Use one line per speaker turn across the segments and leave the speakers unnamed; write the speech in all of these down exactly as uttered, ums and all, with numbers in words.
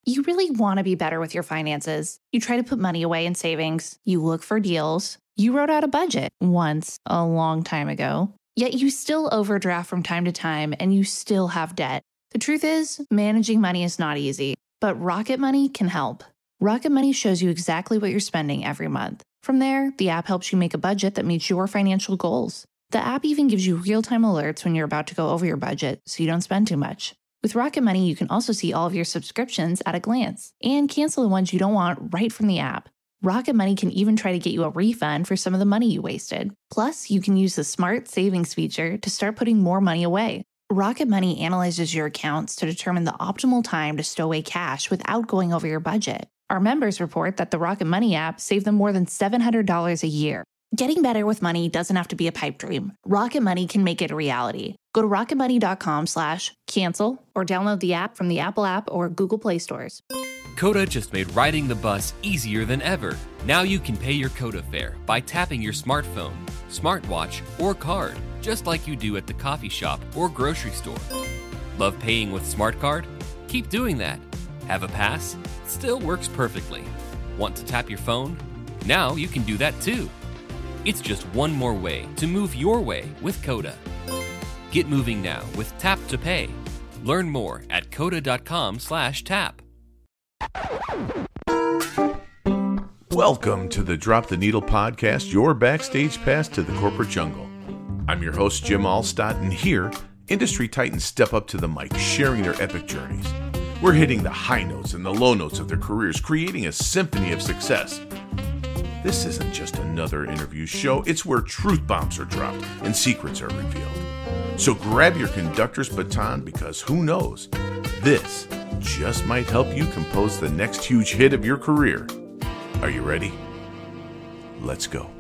You really want to be better with your finances. You try to put money away in savings. You look for deals. You wrote out a budget once a long time ago. Yet you still overdraft from time to time and you still have debt. The truth is, managing money is not easy, but Rocket Money can help. Rocket Money shows you exactly what you're spending every month. From there, the app helps you make a budget that meets your financial goals. The app even gives you real-time alerts when you're about to go over your budget so you don't spend too much. With Rocket Money, you can also see all of your subscriptions at a glance and cancel the ones you don't want right from the app. Rocket Money can even try to get you a refund for some of the money you wasted. Plus, you can use the Smart Savings feature to start putting more money away. Rocket Money analyzes your accounts to determine the optimal time to stow away cash without going over your budget. Our members report that the Rocket Money app saved them more than seven hundred dollars a year. Getting better with money doesn't have to be a pipe dream. Rocket Money can make it a reality. Go to rocketmoney.com slash cancel or download the app from the Apple app or Google Play stores.
Coda just made riding the bus easier than ever. Now you can pay your Coda fare by tapping your smartphone, smartwatch, or card, just like you do at the coffee shop or grocery store. Love paying with SmartCard? Keep doing that. Have a pass? Still works perfectly. Want to tap your phone? Now you can do that too. It's just one more way to move your way with Coda. Get moving now with Tap to Pay. Learn more at coda.com slash tap.
Welcome to the Drop the Needle podcast, your backstage pass to the corporate jungle. I'm your host, Jim Allstott, and here, industry titans step up to the mic, sharing their epic journeys. We're hitting the high notes and the low notes of their careers, creating a symphony of success. This isn't just another interview show, it's where truth bombs are dropped and secrets are revealed. So grab your conductor's baton because who knows, this just might help you compose the next huge hit of your career. Are you ready? Let's go.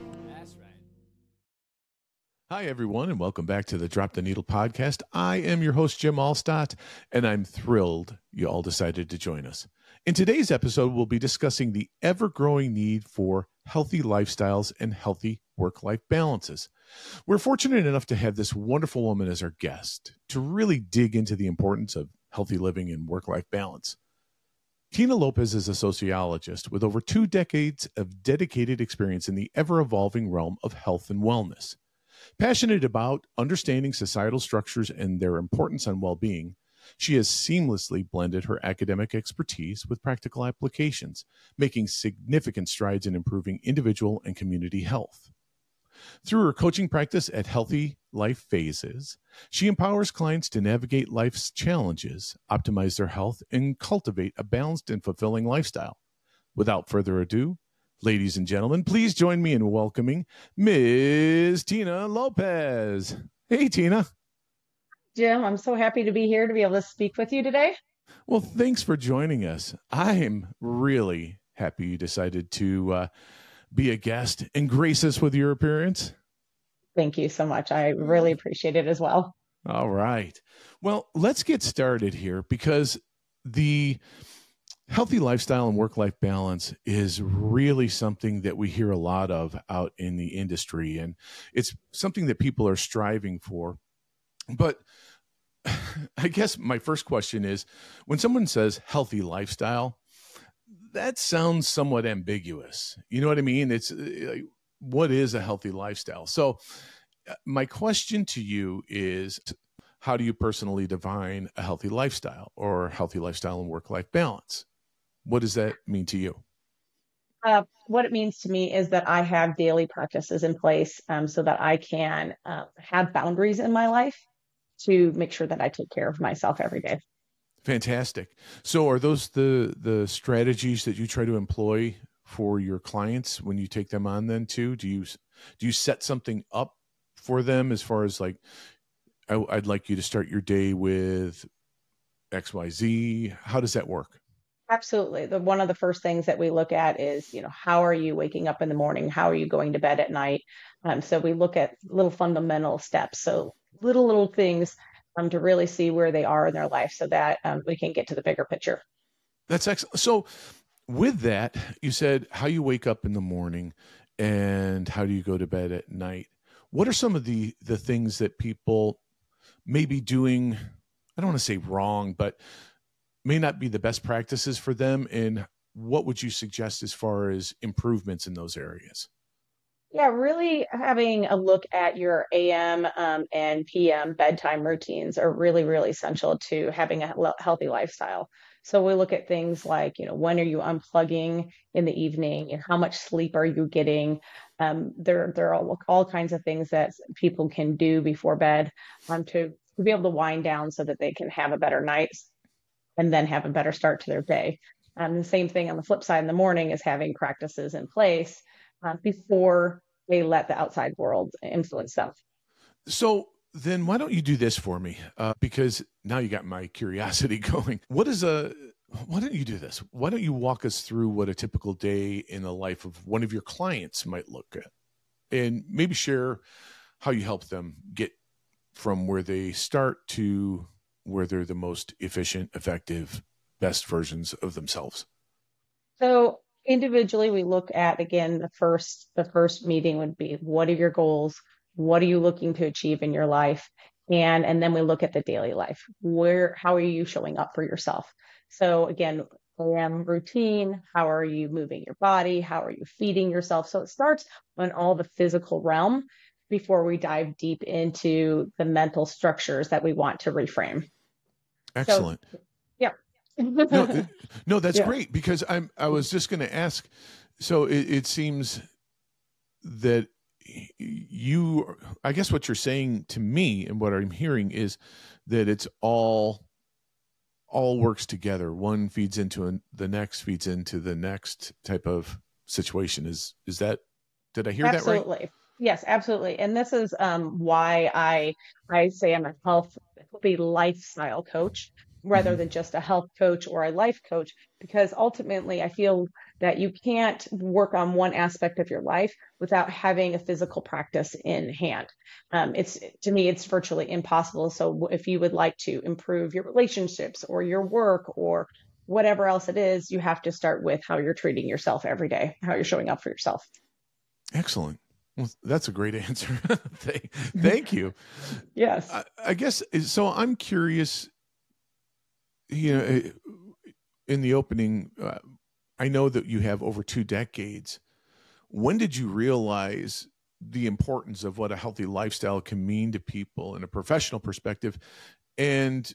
Hi, everyone, and welcome back to the Drop the Needle podcast. I am your host, Jim Allstott, and I'm thrilled you all decided to join us. In today's episode, we'll be discussing the ever-growing need for healthy lifestyles and healthy work-life balances. We're fortunate enough to have this wonderful woman as our guest to really dig into the importance of healthy living and work-life balance. Tina Lopez is a sociologist with over two decades of dedicated experience in the ever-evolving realm of health and wellness. Passionate about understanding societal structures and their importance on well-being, she has seamlessly blended her academic expertise with practical applications, making significant strides in improving individual and community health. Through her coaching practice at Healthy Life Phases, she empowers clients to navigate life's challenges, optimize their health, and cultivate a balanced and fulfilling lifestyle. Without further ado, ladies and gentlemen, please join me in welcoming Miz Tina Lopez. Hey, Tina.
Jim, I'm so happy to be here to be able to speak with you today.
Well, thanks for joining us. I am really happy you decided to uh, be a guest and grace us with your appearance.
Thank you so much. I really appreciate it as well.
All right. Well, let's get started here because the healthy lifestyle and work-life balance is really something that we hear a lot of out in the industry, and it's something that people are striving for. But I guess my first question is, when someone says healthy lifestyle, that sounds somewhat ambiguous. You know what I mean? It's uh, what is a healthy lifestyle? So uh, my question to you is, how do you personally define a healthy lifestyle or healthy lifestyle and work-life balance? What does that mean to you?
Uh, what it means to me is that I have daily practices in place um, so that I can uh, have boundaries in my life to make sure that I take care of myself every day.
Fantastic. So are those the the strategies that you try to employ for your clients when you take them on then too? Do you do you set something up for them as far as like, I, I'd like you to start your day with X Y Z? How does that work?
Absolutely. The one of the first things that we look at is, you know, how are you waking up in the morning? How are you going to bed at night? Um, so we look at little fundamental steps. So little, little things um, to really see where they are in their life so that um, we can get to the bigger picture.
That's excellent. So with that, you said how you wake up in the morning and how do you go to bed at night? What are some of the, the things that people may be doing? I don't want to say wrong, but may not be the best practices for them, and what would you suggest as far as improvements in those areas?
Yeah, really having a look at your A M um, and P M bedtime routines are really, really essential to having a le- healthy lifestyle. So we look at things like, you know, when are you unplugging in the evening and how much sleep are you getting? Um, there, there are all, all kinds of things that people can do before bed um, to, to be able to wind down so that they can have a better night and then have a better start to their day. Um, the same thing on the flip side in the morning is having practices in place uh, before they let the outside world influence them.
So then why don't you do this for me? Uh, because now you got my curiosity going. What is a, why don't you do this? Why don't you walk us through what a typical day in the life of one of your clients might look at, and maybe share how you help them get from where they start to where they're the most efficient, effective, best versions of themselves.
So individually, we look at, again, the first the first meeting would be, what are your goals? What are you looking to achieve in your life? And and then we look at the daily life. Where how are you showing up for yourself? So again, A M routine, how are you moving your body? How are you feeding yourself? So it starts on all the physical realm before we dive deep into the mental structures that we want to reframe.
Excellent.
So, yeah.
no, no, that's
Yeah.
great, because I'm, I was just going to ask. So it, it seems that you, I guess what you're saying to me and what I'm hearing is that it's all, all works together. One feeds into an, the next feeds into the next type of situation. Is, is that, did I hear
Absolutely.
that right?
Yes, absolutely. And this is um, why I I say I'm a health, healthy lifestyle coach rather
Mhm.
than just a health coach or a life coach, because ultimately I feel that you can't work on one aspect of your life without having a physical practice in hand. Um, it's to me, it's virtually impossible. So if you would like to improve your relationships or your work or whatever else it is, you have to start with how you're treating yourself every day, how you're showing up for yourself.
Excellent. Well, that's a great answer. thank, thank you.
Yes.
I, I guess, so I'm curious, you know, in the opening, uh, I know that you have over two decades. When did you realize the importance of what a healthy lifestyle can mean to people in a professional perspective? And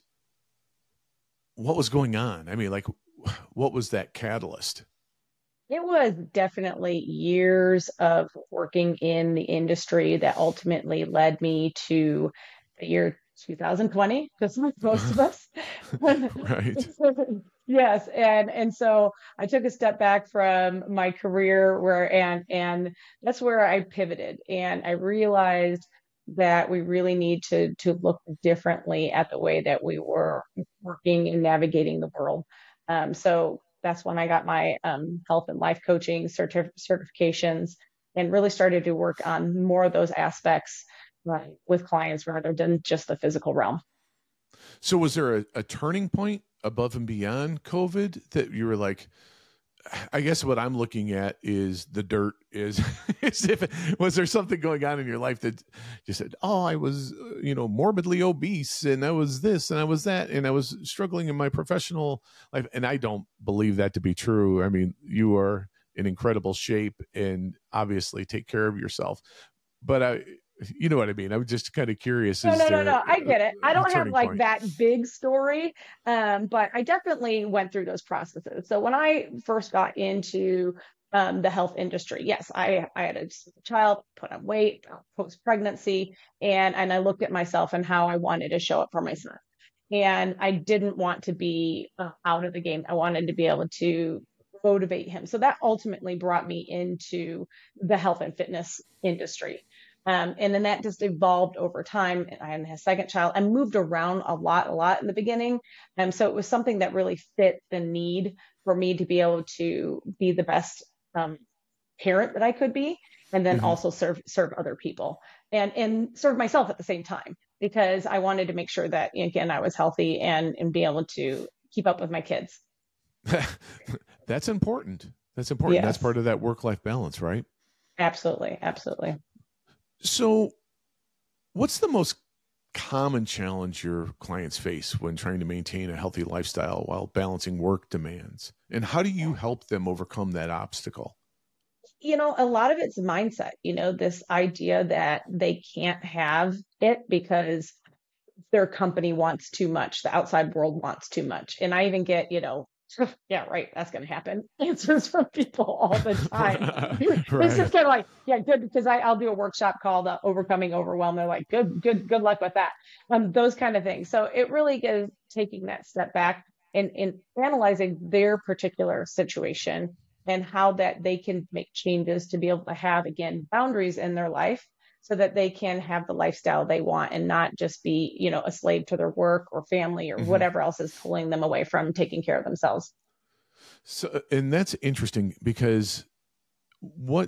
what was going on? I mean, like, what was that catalyst?
It was definitely years of working in the industry that ultimately led me to the year two thousand twenty, just like most of us.
Right.
Yes, and and so I took a step back from my career where and and that's where I pivoted, and I realized that we really need to to look differently at the way that we were working and navigating the world. Um, so that's when I got my um, health and life coaching certif- certifications and really started to work on more of those aspects right, with clients rather than just the physical realm.
So was there a, a turning point above and beyond COVID that you were like, I guess what I'm looking at is the dirt is, is if, was there something going on in your life that you said, oh, I was, you know, morbidly obese and I was this and I was that, and I was struggling in my professional life. And I don't believe that to be true. I mean, you are in incredible shape and obviously take care of yourself, but I, you know what I mean? I'm just kind of curious.
No,
Is
no, no,
there
no. I get it. I don't have like
point?
that big story, um, but I definitely went through those processes. So when I first got into um, the health industry, yes, I I had a child, put on weight post pregnancy, and and I looked at myself and how I wanted to show up for my son, and I didn't want to be uh, out of the game. I wanted to be able to motivate him. So that ultimately brought me into the health and fitness industry. Um, and then that just evolved over time. I had a second child. I moved around a lot, a lot in the beginning. And so it was something that really fit the need for me to be able to be the best um, parent that I could be, and then
Mm-hmm.
also serve serve other people and and serve myself at the same time, because I wanted to make sure that, again, I was healthy and and be able to keep up with my kids.
That's important. That's important.
Yes.
That's part of that work-life balance, right?
Absolutely. Absolutely.
So what's the most common challenge your clients face when trying to maintain a healthy lifestyle while balancing work demands? And how do you help them overcome that obstacle?
You know, a lot of it's mindset, you know, this idea that they can't have it because their company wants too much, the outside world wants too much. And I even get, you know, yeah, right, that's going to happen answers from people all the time.
Right.
It's just kind of like, yeah, good, because I, I'll do a workshop called uh, Overcoming Overwhelm. They're like, good, good, good luck with that. Um, those kind of things. So it really is taking that step back and, and analyzing their particular situation and how that they can make changes to be able to have, again, boundaries in their life so that they can have the lifestyle they want and not just be, you know, a slave to their work or family or mm-hmm. whatever else is pulling them away from taking care of themselves.
So, and that's interesting because what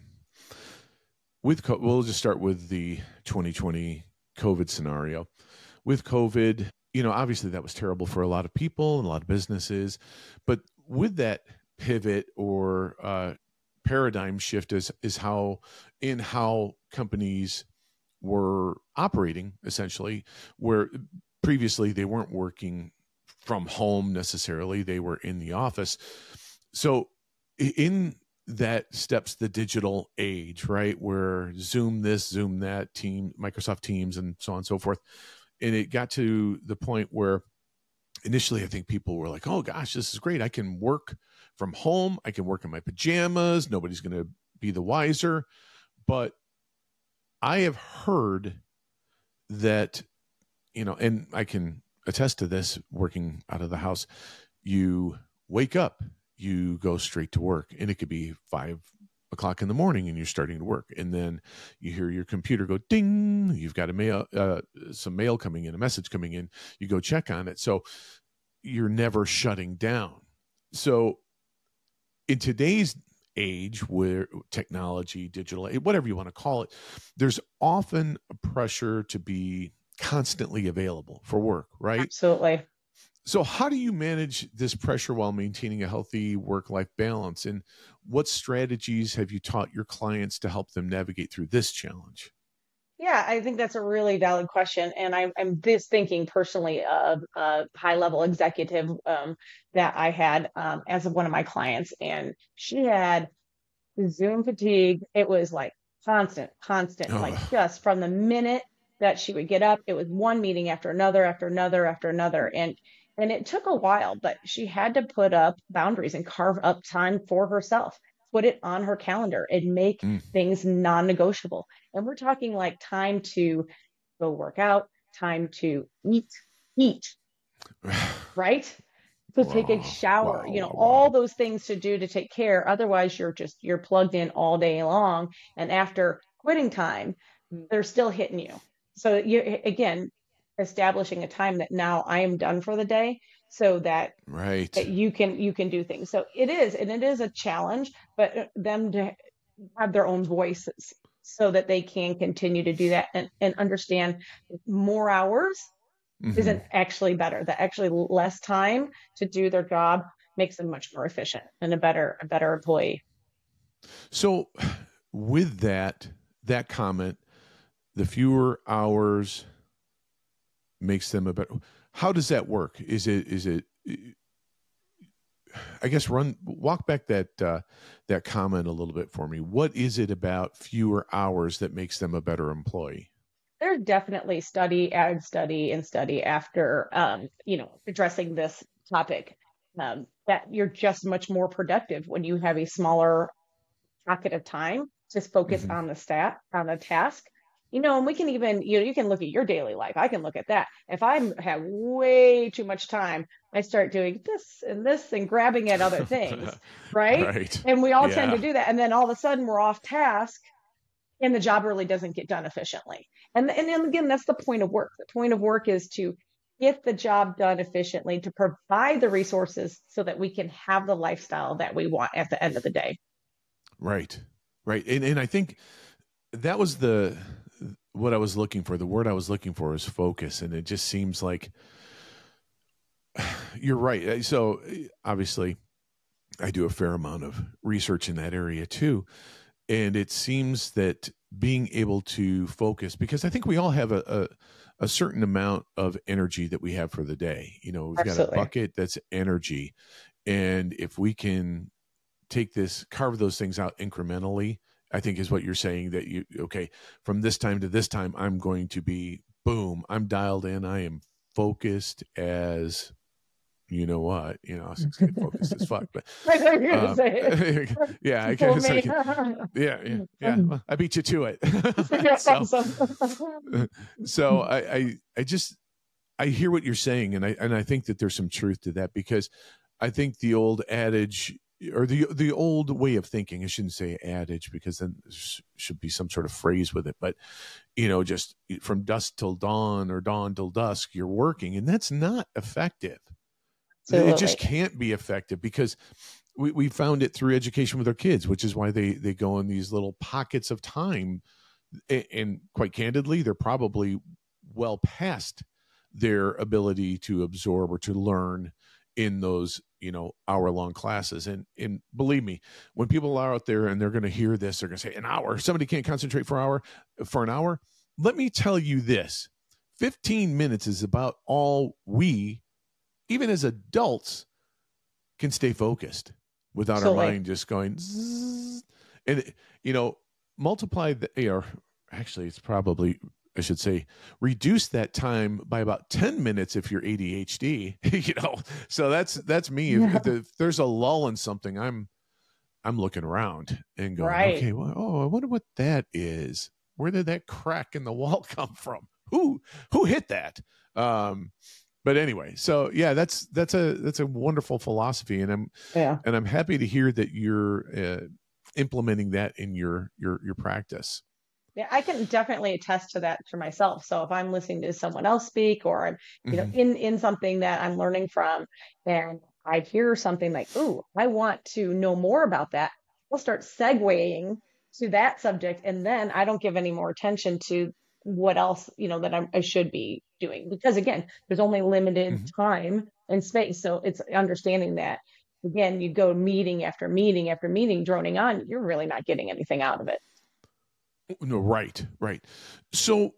with, we'll just start with the twenty twenty COVID scenario. With COVID, you know, obviously that was terrible for a lot of people and a lot of businesses, but with that pivot or uh, paradigm shift is, is how in how companies were operating, essentially, where previously they weren't working from home necessarily, they were in the office. So in that steps the digital age, right? Where Zoom this, Zoom that, team, Microsoft Teams, and so on and so forth. And it got to the point where initially I think people were like, oh gosh, this is great. I can work from home. I can work in my pajamas. Nobody's going to be the wiser. But I have heard that, you know, and I can attest to this working out of the house, you wake up, you go straight to work, and it could be five o'clock in the morning and you're starting to work. And then you hear your computer go ding, you've got a mail, uh, some mail coming in, a message coming in, you go check on it. So you're never shutting down. So in today's age where technology, digital, whatever you want to call it, there's often a pressure to be constantly available for work, right?
Absolutely.
So how do you manage this pressure while maintaining a healthy work-life balance? And what strategies have you taught your clients to help them navigate through this challenge?
Yeah, I think that's a really valid question. And I'm, I'm just thinking personally of a high-level executive um, that I had um, as of one of my clients. And she had Zoom fatigue. It was like constant, constant, oh. like just from the minute that she would get up, it was one meeting after another, after another, after another. And And it took a while, but she had to put up boundaries and carve up time for herself, put it on her calendar and make mm. things non-negotiable. And we're talking like time to go work out, time to eat, eat, right? To wow. take a shower, wow. you know, wow. all those things to do to take care. Otherwise, you're just, you're plugged in all day long. And after quitting time, they're still hitting you. So you again, establishing a time that now I am done for the day so that,
right.
that you can you can do things. So it is, and it is a challenge, but them to have their own voices so that they can continue to do that and, and understand more hours mm-hmm. isn't actually better. That actually less time to do their job makes them much more efficient and a better a better employee.
So with that, that comment, the fewer hours makes them a better. How does that work? Is it, is it, I guess run, walk back that, uh, that comment a little bit for me. What is it about fewer hours that makes them a better employee?
There's definitely study and study and study after, um, you know, addressing this topic, um, that you're just much more productive when you have a smaller pocket of time to focus mm-hmm. on the stat, on the task. You know, and we can even, you know, you can look at your daily life. I can look at that. If I have way too much time, I start doing this and this and grabbing at other things, right?
right?
And we all
yeah.
tend to do that. And then all of a sudden we're off task and the job really doesn't get done efficiently. And, and then again, that's the point of work. The point of work is to get the job done efficiently, to provide the resources so that we can have the lifestyle that we want at the end of the day.
Right, right. And, and I think that was the... what I was looking for, the word I was looking for is focus. And it just seems like you're right. So obviously I do a fair amount of research in that area too. And it seems that being able to focus, because I think we all have a, a, a certain amount of energy that we have for the day. You know, we've
Absolutely.
got a bucket that's energy. And if we can take this, carve those things out incrementally, I think is what you're saying, that you, okay, from this time to this time, I'm going to be, boom, I'm dialed in. I am focused as, you know what, you know, I was going to focus as fuck, but um, yeah, I guess, I can, yeah, yeah, yeah. Well, I beat you to it. so, so I, I, I just, I hear what you're saying. And I, and I think that there's some truth to that, because I think the old adage, or the the old way of thinking, I shouldn't say adage, because then there should be some sort of phrase with it, but, you know, just from dusk till dawn or dawn till dusk, you're working, and that's not effective. Absolutely. It just can't be effective, because we, we found it through education with our kids, which is why they, they go in these little pockets of time. And, and quite candidly, they're probably well past their ability to absorb or to learn in those, you know, hour long classes. And, and believe me, when people are out there and they're going to hear this, they're going to say an hour, somebody can't concentrate for an hour for an hour. Let me tell you this, fifteen minutes is about all we, even as adults, can stay focused without Absolutely. Our mind just going zzz. And, you know, multiply the, or actually it's probably, I should say, reduce that time by about ten minutes if you're A D H D, you know. So that's, that's me. Yeah. If, if there's a lull in something, I'm, I'm looking around and going, right. okay, well, oh, I wonder what that is. Where did that crack in the wall come from? Who, who hit that? Um, But anyway, so yeah, that's that's a that's a wonderful philosophy, and I'm yeah. and I'm happy to hear that you're uh, implementing that in your your your practice.
Yeah, I can definitely attest to that for myself. So if I'm listening to someone else speak, or I'm you know mm-hmm. in in something that I'm learning from, and I hear something like, "Ooh, I want to know more about that," I'll start segueing to that subject, and then I don't give any more attention to what else, you know, that I'm, I should be doing, because again, there's only limited mm-hmm. time and space. So it's understanding that, again, you go meeting after meeting after meeting, droning on, you're really not getting anything out of it.
No, right, right. So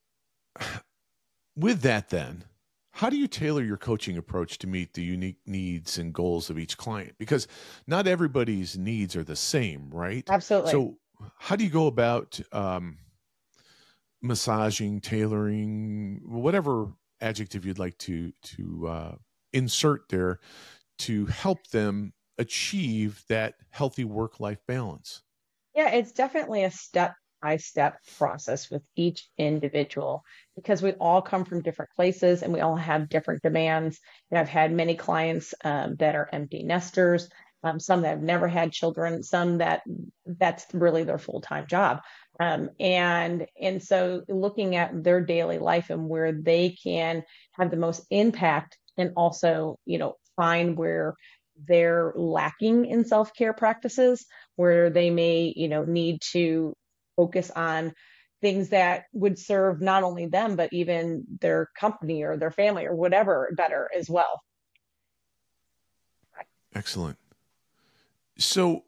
with that, then, how do you tailor your coaching approach to meet the unique needs and goals of each client? Because not everybody's needs are the same, right?
Absolutely.
So how do you go about, um, massaging, tailoring, whatever adjective you'd like to to uh, insert there, to help them achieve that healthy work-life balance?
Yeah, it's definitely a step-by-step process with each individual, because we all come from different places and we all have different demands. And I've had many clients um, that are empty nesters, um, some that have never had children, some that that's really their full-time job. Um, and, and so looking at their daily life and where they can have the most impact, and also, you know, find where they're lacking in self-care practices, where they may, you know, need to focus on things that would serve not only them, but even their company or their family or whatever better as well.
Excellent. So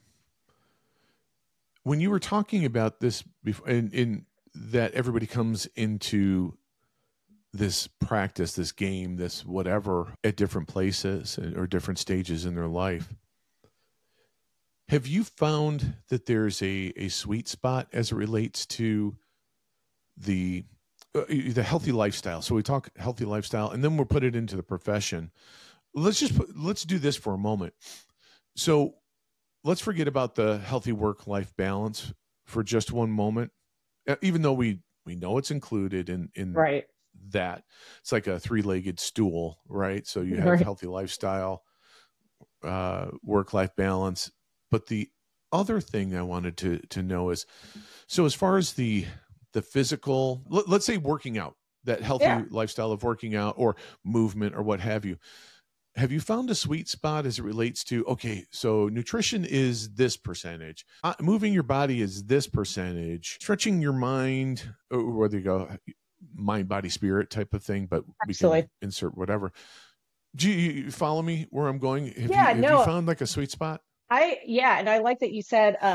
when you were talking about this before, in, in that everybody comes into this practice, this game, this whatever, at different places or different stages in their life, have you found that there's a, a sweet spot as it relates to the uh, the healthy lifestyle? So we talk healthy lifestyle, and then we'll put it into the profession. Let's just put, let's do this for a moment. So let's forget about the healthy work-life balance for just one moment, even though we, we know it's included in, in
right.
that. It's like a three-legged stool, right? So you have
right.
healthy lifestyle, uh, work-life balance. But the other thing I wanted to, to know is, so as far as the, the physical, let, let's say working out, that healthy yeah. lifestyle of working out or movement or what have you, have you found a sweet spot as it relates to, okay, so nutrition is this percentage, uh, moving your body is this percentage, stretching your mind, or whether you go mind, body, spirit type of thing, but Absolutely. We can insert whatever. Do you, you follow me where I'm going? Have,
yeah,
you, have
no,
you found like a sweet spot?
I, yeah. And I like that you said um,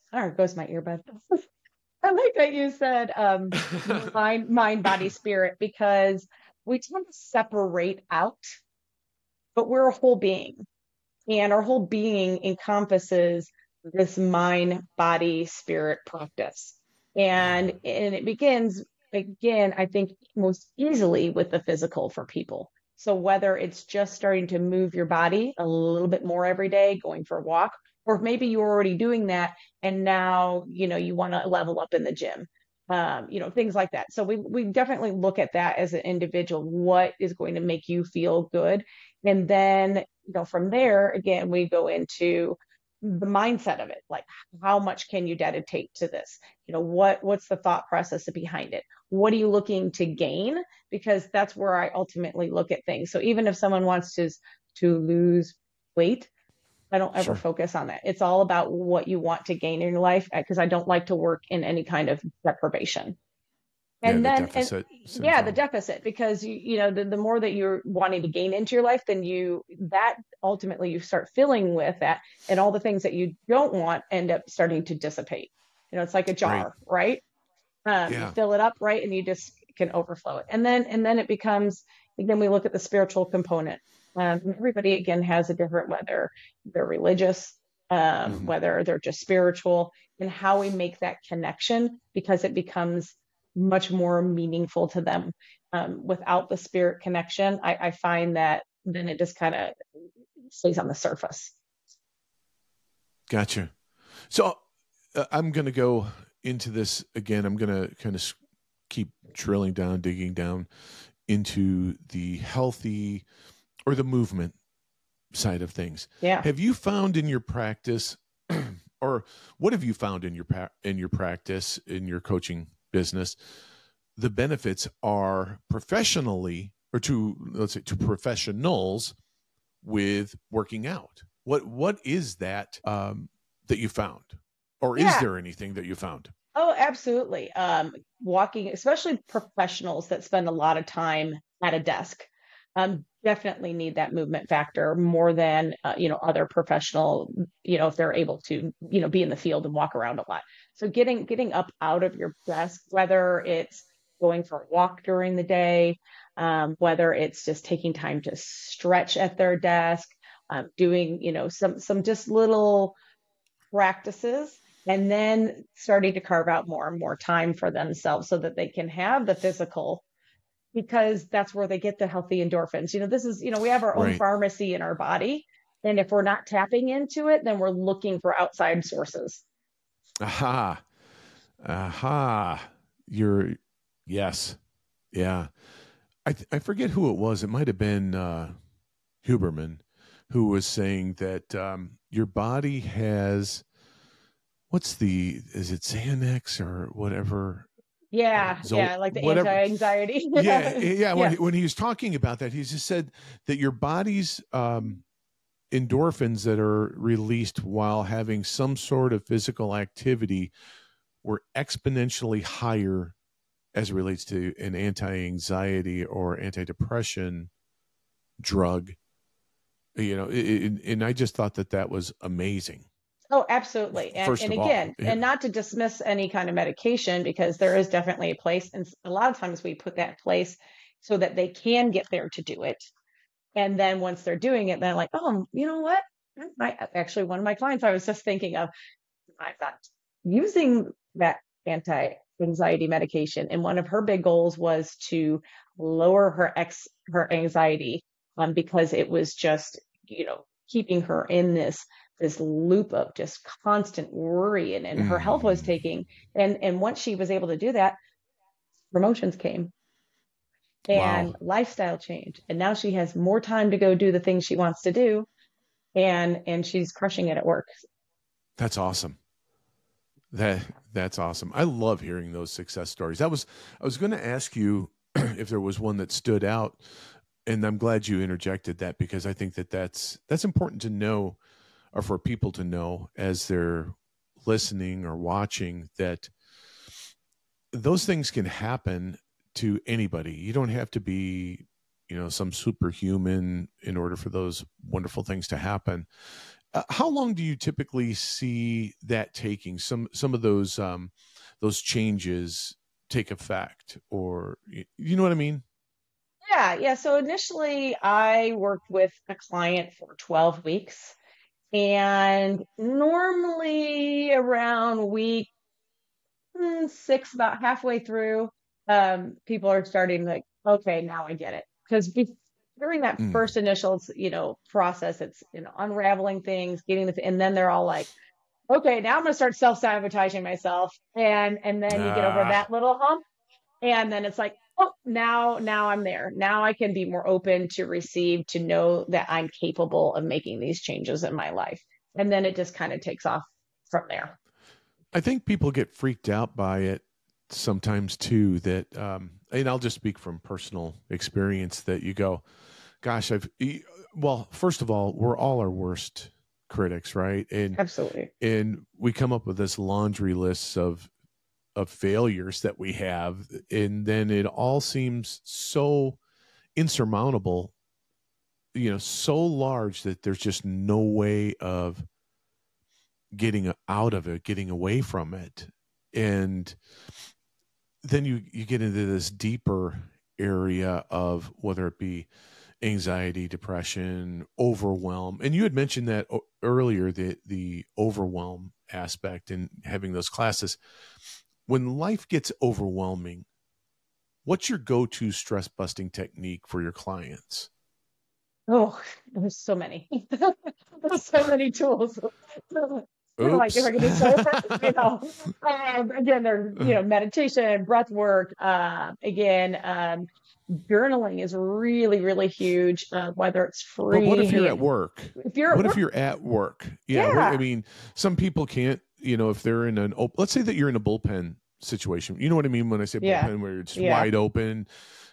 There goes my earbud. I like that you said um, mind, mind, body, spirit, because we tend to separate out, but we're a whole being. And our whole being encompasses this mind, body, spirit practice. And, and it begins, again, I think most easily with the physical for people. So whether it's just starting to move your body a little bit more every day, going for a walk, or maybe you're already doing that and now, you know, you want to level up in the gym, um, you know, things like that. So we, we definitely look at that as an individual, what is going to make you feel good. And then, you know, from there, again, we go into the mindset of it. Like, how much can you dedicate to this? You know, what, what's the thought process behind it? What are you looking to gain? Because that's where I ultimately look at things. So even if someone wants to, to lose weight, I don't ever
Sure.
focus on that. It's all about what you want to gain in your life, because I don't like to work in any kind of deprivation. And
Yeah, the
then, and,
deficit
yeah, the
syndrome.
deficit, because you, you know, the, the more that you're wanting to gain into your life, then you, that ultimately you start filling with that, and all the things that you don't want end up starting to dissipate. You know, it's like a jar, right? Um, you
Yeah.
fill it up, right? And you just can overflow it. And then, and then it becomes, again, we look at the spiritual component. Um, everybody, again, has a different, whether they're religious, um,
Mhm.
whether they're just spiritual, and how we make that connection, because it becomes much more meaningful to them. Um, without the spirit connection, I, I find that then it just kind of stays on the surface.
Gotcha. So uh, I'm going to go into this again. I'm going to kind of keep drilling down, digging down into the healthy or the movement side of things.
Yeah.
Have you found in your practice, or what have you found in your pa- in your practice, in your coaching business, the benefits are professionally, or to, let's say, to professionals with working out? What what is that um, that you found, or is
Yeah.
there anything that you found?
Oh, absolutely. Um, walking, especially professionals that spend a lot of time at a desk, um, definitely need that movement factor more than, uh, you know, other professional, you know, if they're able to, you know, be in the field and walk around a lot. So getting, getting up out of your desk, whether it's going for a walk during the day, um, whether it's just taking time to stretch at their desk, um, doing, you know, some, some just little practices, and then starting to carve out more and more time for themselves so that they can have the physical, because that's where they get the healthy endorphins. You know, this is, you know, we have our own
Right.
pharmacy in our body. And if we're not tapping into it, then we're looking for outside sources.
Aha. Aha. You're, yes. Yeah. I, th- I forget who it was. It might have been uh, Huberman, who was saying that um, your body has, what's the, is it Xanax or whatever? Uh,
Yeah.
Zol-
Yeah. Like the
whatever.
anti-anxiety.
Yeah. Yeah. When,
Yeah.
he, when he was talking about that, he just said that your body's um, endorphins that are released while having some sort of physical activity were exponentially higher as it relates to an anti-anxiety or antidepressant drug. You know, it, it, and I just thought that that was amazing.
Oh, absolutely. And
First
and
of all,
again,
yeah.
and not to dismiss any kind of medication, because there is definitely a place. And a lot of times we put that in place so that they can get there to do it. And then once they're doing it, they're like, oh, you know what? My, actually, one of my clients I was just thinking of, I'm not using that anti-anxiety medication. And one of her big goals was to lower her ex her anxiety, um, because it was just, you know, keeping her in this this loop of just constant worry, and, and her health was
Mm.
taking. And and once she was able to do that, promotions came and
Wow.
lifestyle change. And now she has more time to go do the things she wants to do. And and she's crushing it at work.
That's awesome. That that's awesome. I love hearing those success stories. That was I was going to ask you if there was one that stood out, and I'm glad you interjected that, because I think that that's that's important to know, or for people to know as they're listening or watching, that those things can happen to anybody. You don't have to be, you know, some superhuman in order for those wonderful things to happen. Uh, how long do you typically see that taking some some of those um, those changes take effect, or you know what I mean?
Yeah, yeah. So initially, I worked with a client for twelve weeks, and normally around week mm, six, about halfway through, um, people are starting like, okay, now I get it. Because during that
Mm.
first initial, you know, process, it's you know unraveling things, getting the, and then they're all like, okay, now I'm going to start self-sabotaging myself, and and then you get over
Ah,
that little hump, and then it's like, oh, now now I'm there. Now I can be more open to receive, to know that I'm capable of making these changes in my life, and then it just kind of takes off from there.
I think people get freaked out by it sometimes too. That, um, and I'll just speak from personal experience. That you go, gosh, I've e- well, first of all, we're all our worst critics, right? And
Absolutely.
and we come up with this laundry list of of failures that we have, and then it all seems so insurmountable, you know, so large that there's just no way of getting out of it, getting away from it. And then you you get into this deeper area of whether it be anxiety, depression, overwhelm. And you had mentioned that o- earlier, the the overwhelm aspect and having those classes. When life gets overwhelming, what's your go-to stress busting technique for your clients?
Oh, there's so many. There's so many tools. Kind of like if
Oops.
I could just say, you know, um, again, there's, you know, meditation, breath work. Uh, again, um, journaling is really, really huge, uh, whether it's
But what
free
if you're at
hand.
work?
If you're at
What if
work,
you're at work? Yeah, what I
yeah,
mean, some people can't, you know, if they're in an op- let's say that you're in a bullpen situation. You know what I mean when I say
yeah,
bullpen, where it's
yeah.
wide open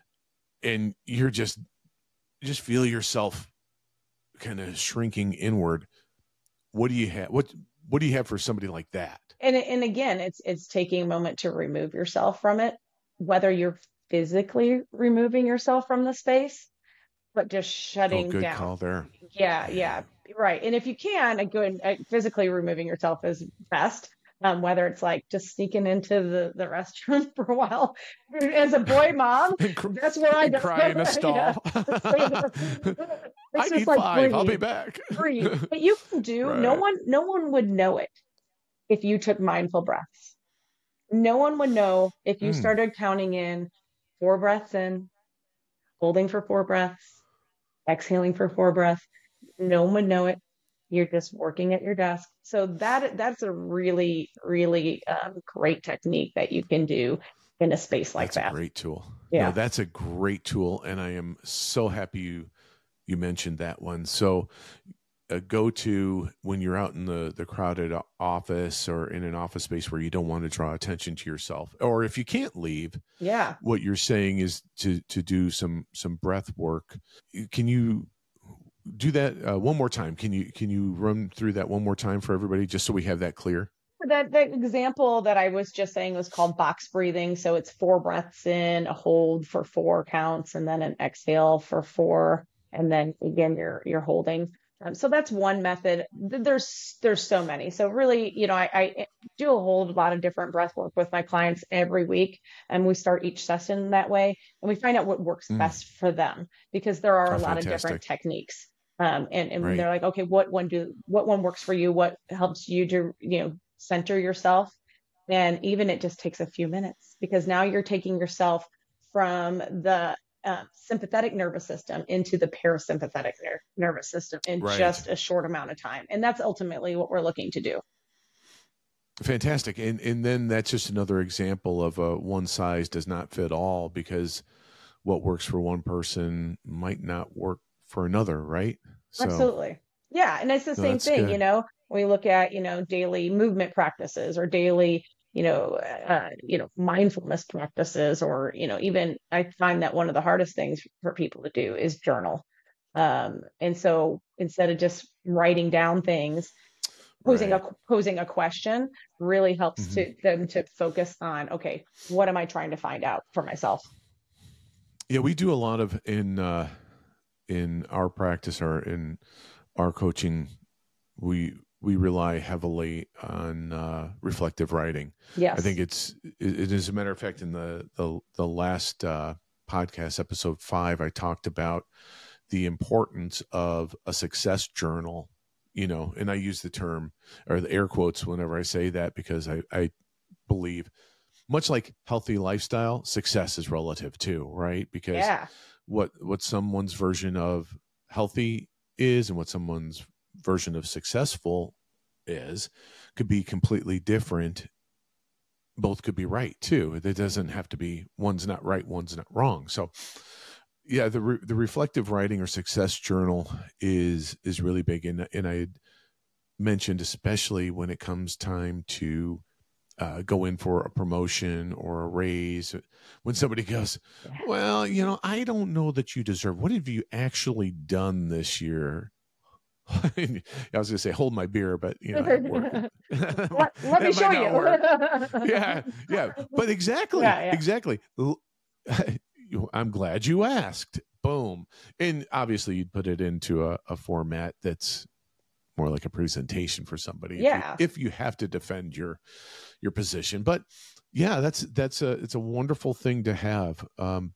and you're just you just feel yourself kind of shrinking inward. What do you have? What what do you have for somebody like that?
And and again, it's it's taking a moment to remove yourself from it, whether you're physically removing yourself from the space, but just
Oh,
shutting
good
down.
call there.
Yeah, yeah, right. And if you can, a good uh, physically removing yourself is best. Um, whether it's like just sneaking into the, the restroom for a while. As a boy mom,
and, cr-
that's where I
and
go.
cry in a
Yeah.
stall.
It's
I
just
need
like
five. I'll be
breathe,
back.
breathe. But you can do, no
Right.
one, no one would know it if you took mindful breaths. No one would know if you
Mm,
started counting in four breaths in, holding for four breaths, exhaling for four breaths. No one would know it. You're just working at your desk. So that that's a really, really um, great technique that you can do in a space like
that's a
that.
great tool. No,
Yeah.
that's a great tool, and I am so happy you you mentioned that one. So, a go-to when you're out in the the crowded o- office or in an office space where you don't want to draw attention to yourself, or if you can't leave,
Yeah.
what you're saying is to to do some some breath work. Can you do that uh, one more time? Can you can you run through that one more time for everybody, just so we have that clear?
That the example that I was just saying was called box breathing. So it's four breaths in, a hold for four counts, and then an exhale for four, and then again you're you're holding. Um, so that's one method. Th- There's there's so many. So really, you know, I, I do a whole lot of different breath work with my clients every week, and we start each session that way, and we find out what works
Mm.
best for them because there are
Oh,
a lot of different
fantastic!
techniques. Um, and and
Right.
they're like, okay, what one do what one works for you? What helps you to you know center yourself? And even it just takes a few minutes because now you're taking yourself from the uh, sympathetic nervous system into the parasympathetic ner- nervous system in
Right.
just a short amount of time. And that's ultimately what we're looking to do.
Fantastic. And and then that's just another example of a one size does not fit all, because what works for one person might not work for another, right? So,
Absolutely. Yeah. And it's the
no,
same
that's
thing, you
good.
know, we look at, you know, daily movement practices or daily, you know, uh, you know, mindfulness practices, or, you know, even I find that one of the hardest things for people to do is journal. Um, and so instead of just writing down things, posing a
Right.
posing a question really helps
Hmm.
to them to focus on, okay, what am I trying to find out for myself?
Yeah, we do a lot of in uh in our practice or in our coaching we we rely heavily on uh, reflective writing.
Yes.
I think it's it, it is a matter of fact in the the, the last uh, podcast, episode five, I talked about the importance of a success journal, you know, and I use the term or the air quotes whenever I say that, because I, I believe much like healthy lifestyle, success is relative too, right? Because
yeah.
what, what someone's version of healthy is and what someone's version of successful is could be completely different. Both could be right too. It doesn't have to be one's not right, one's not wrong. So yeah, the re- the reflective writing or success journal is is really big, and and I had mentioned especially when it comes time to uh, go in for a promotion or a raise, when somebody goes, well, you know, I don't know that you deserve. What have you actually done this year? I was going to say hold my beer, but you know,
let, let me show you.
yeah, yeah, but exactly,
yeah, yeah.
exactly. I'm glad you asked. Boom. And obviously you'd put it into a, a format that's more like a presentation for somebody.
Yeah.
If you, if you have to defend your, your position, but yeah, that's, that's a, it's a wonderful thing to have. Um,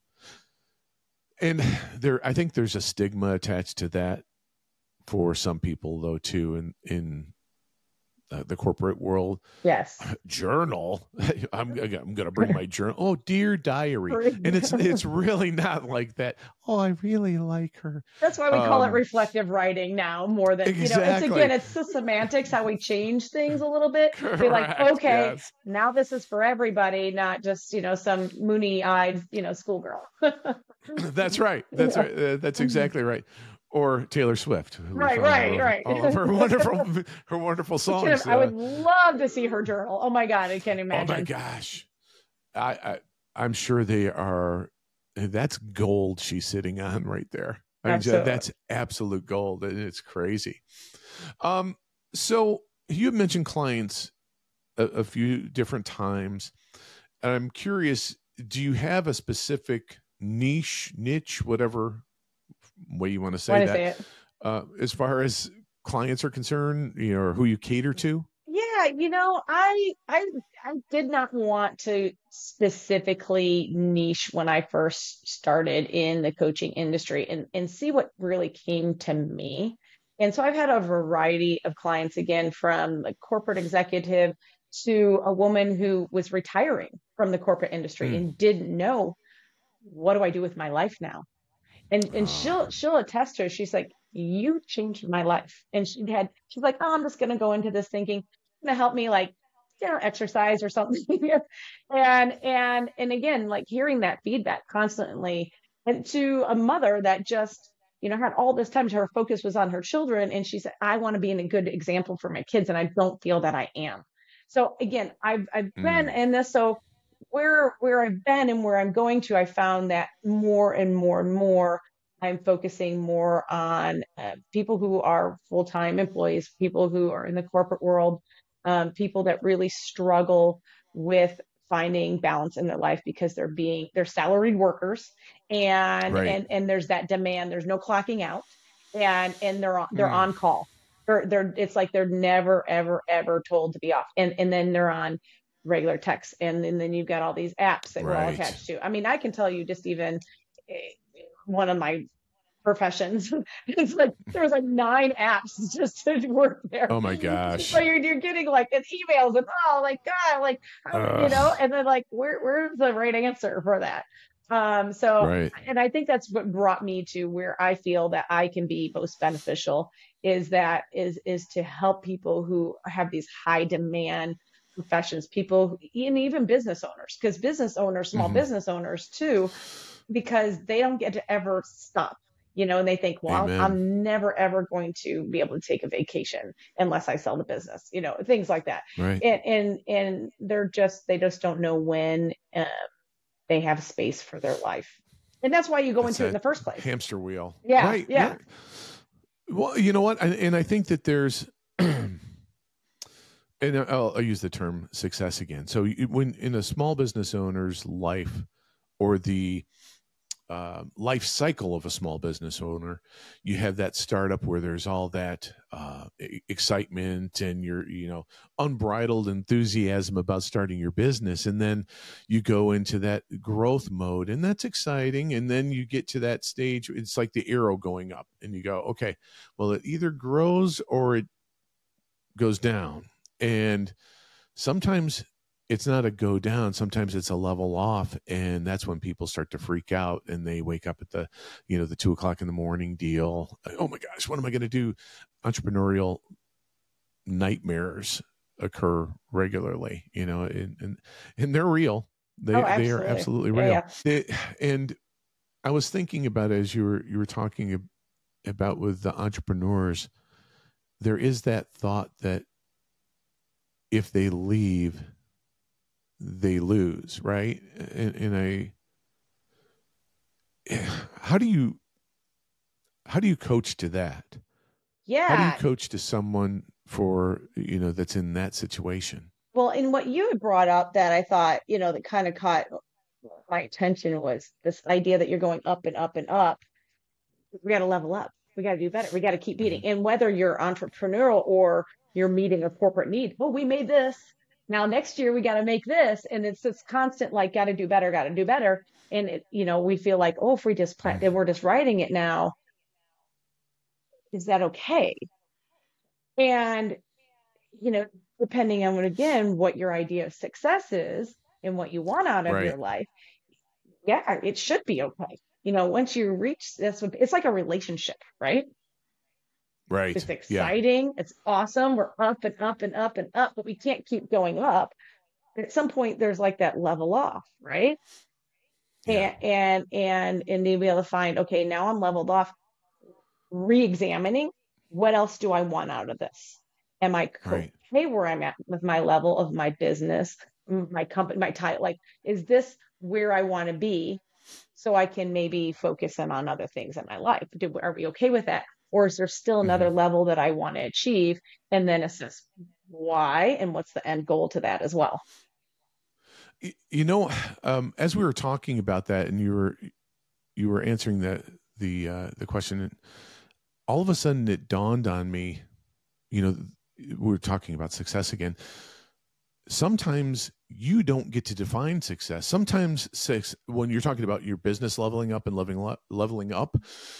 and there, I think there's a stigma attached to that for some people though, too, in, in, Uh, the corporate world.
Yes.
Journal. I'm, I'm going to bring my journal. Oh, dear diary. And it's, it's really not like that. Oh, I really like her.
That's why we call
um,
it reflective writing now more than,
exactly.
you know, it's again, it's the semantics, how we change things a little bit.
Correct,
Be like, okay,
yes.
now this is for everybody, not just, you know, some moony eyed, you know, schoolgirl.
That's right. That's
yeah.
right. Uh, that's exactly right. Or Taylor Swift. Who
Right, right,
all,
right.
All of her wonderful, her wonderful songs.
I would love to see her journal. Oh my God, I can't imagine.
Oh my gosh. I, I, I'm sure they are, that's gold she's sitting on right there. I mean, that's absolute gold. And it's crazy. Um, so you mentioned clients a, a few different times. And I'm curious, do you have a specific niche, niche, whatever way you want to say
Why
that,
say it?
Uh, as far as clients are concerned, you know, or who you cater to?
Yeah, you know, I I I did not want to specifically niche when I first started in the coaching industry and, and see what really came to me. And so I've had a variety of clients, again, from a corporate executive to a woman who was retiring from the corporate industry mm. and didn't know, what do I do with my life now? And and she'll she'll attest to it. She's like, you changed my life. And she had she's like, oh, I'm just gonna go into this thinking it's gonna help me, like, you know, exercise or something. and and and again, like hearing that feedback constantly, and to a mother that just, you know, had all this time, her focus was on her children, and she said, I want to be a good example for my kids, and I don't feel that I am. So again, I've I've been mm. in this. So where where I've been and where I'm going to, I found that more and more and more, I'm focusing more on uh, people who are full-time employees, people who are in the corporate world, um, people that really struggle with finding balance in their life because they're being they're salaried workers, and right. and and there's that demand. There's no clocking out, and and they're on, they're mm. on call. They're they're it's like they're never ever ever told to be off, and and then they're on regular text, and, and then you've got all these apps that right. we're all attached to. I mean, I can tell you just even one of my professions, it's like there was like nine apps just to work there.
Oh my gosh!
So you're you're getting like it's emails and oh like God, like uh, you know, and then like where where's the right answer for that? Um, so right. and I think that's what brought me to where I feel that I can be most beneficial is that is is to help people who have these high demand professions, people, and even business owners, because business owners, small mm-hmm. business owners too, because they don't get to ever stop, you know, and they think, well, Amen. I'm never, ever going to be able to take a vacation unless I sell the business, you know, things like that.
Right.
And, and, and they're just, they just don't know when uh, they have space for their life. And that's why you go
that's
into it in the first place.
Hamster wheel.
Yeah.
Right.
Yeah.
Right. Well, you know what? And, and I think that there's, and I'll, I'll use the term success again. So when in a small business owner's life or the uh, life cycle of a small business owner. You have that startup where there's all that uh, excitement and your, you know, unbridled enthusiasm about starting your business. And then you go into that growth mode, and that's exciting. And then you get to that stage, it's like the arrow going up, and you go, okay, well, it either grows or it goes down. And sometimes it's not a go down. Sometimes it's a level off. And that's when people start to freak out, and they wake up at the, you know, the two o'clock in the morning deal. Oh my gosh, what am I going to do? Entrepreneurial nightmares occur regularly, you know, and, and, and they're real. They,
oh,
they are absolutely real.
Yeah, yeah.
It, and I was thinking about, as you were, you were talking about with the entrepreneurs, there is that thought that if they leave, they lose, right? And, and I, how do you, how do you coach to that?
Yeah.
How do you coach to someone for, you know, that's in that situation?
Well, in what you had brought up that I thought, you know, that kind of caught my attention was this idea that you're going up and up and up. We got to level up. We got to do better. We got to keep beating. Mm-hmm. And whether you're entrepreneurial or you're meeting a corporate need, well, we made this. Now next year we got to make this. And it's this constant, like, got to do better, got to do better. And it, you know, we feel like, oh, if we just plan, we're just writing it now, is that okay? And, you know, depending on, again, what your idea of success is and what you want out of
right.
your life, yeah, it should be okay. You know, once you reach this, it's like a relationship, right?
Right.
It's exciting. Yeah. It's awesome. We're up and up and up and up, but we can't keep going up. At some point, there's like that level off, right? Yeah. And, and, and, and to be able to find, okay, now I'm leveled off, re-examining, what else do I want out of this? Am I okay right. where I'm at with my level of my business, my company, my title? Like, is this where I want to be? So I can maybe focus in on other things in my life. Do, are we okay with that? Or is there still another mm-hmm. level that I want to achieve? And then assess why and what's the end goal to that as well.
You know, um, as we were talking about that, and you were you were answering the the uh, the question, all of a sudden it dawned on me. You know, we were talking about success again. Sometimes you don't get to define success. Sometimes six, when you're talking about your business leveling up and leveling leveling up,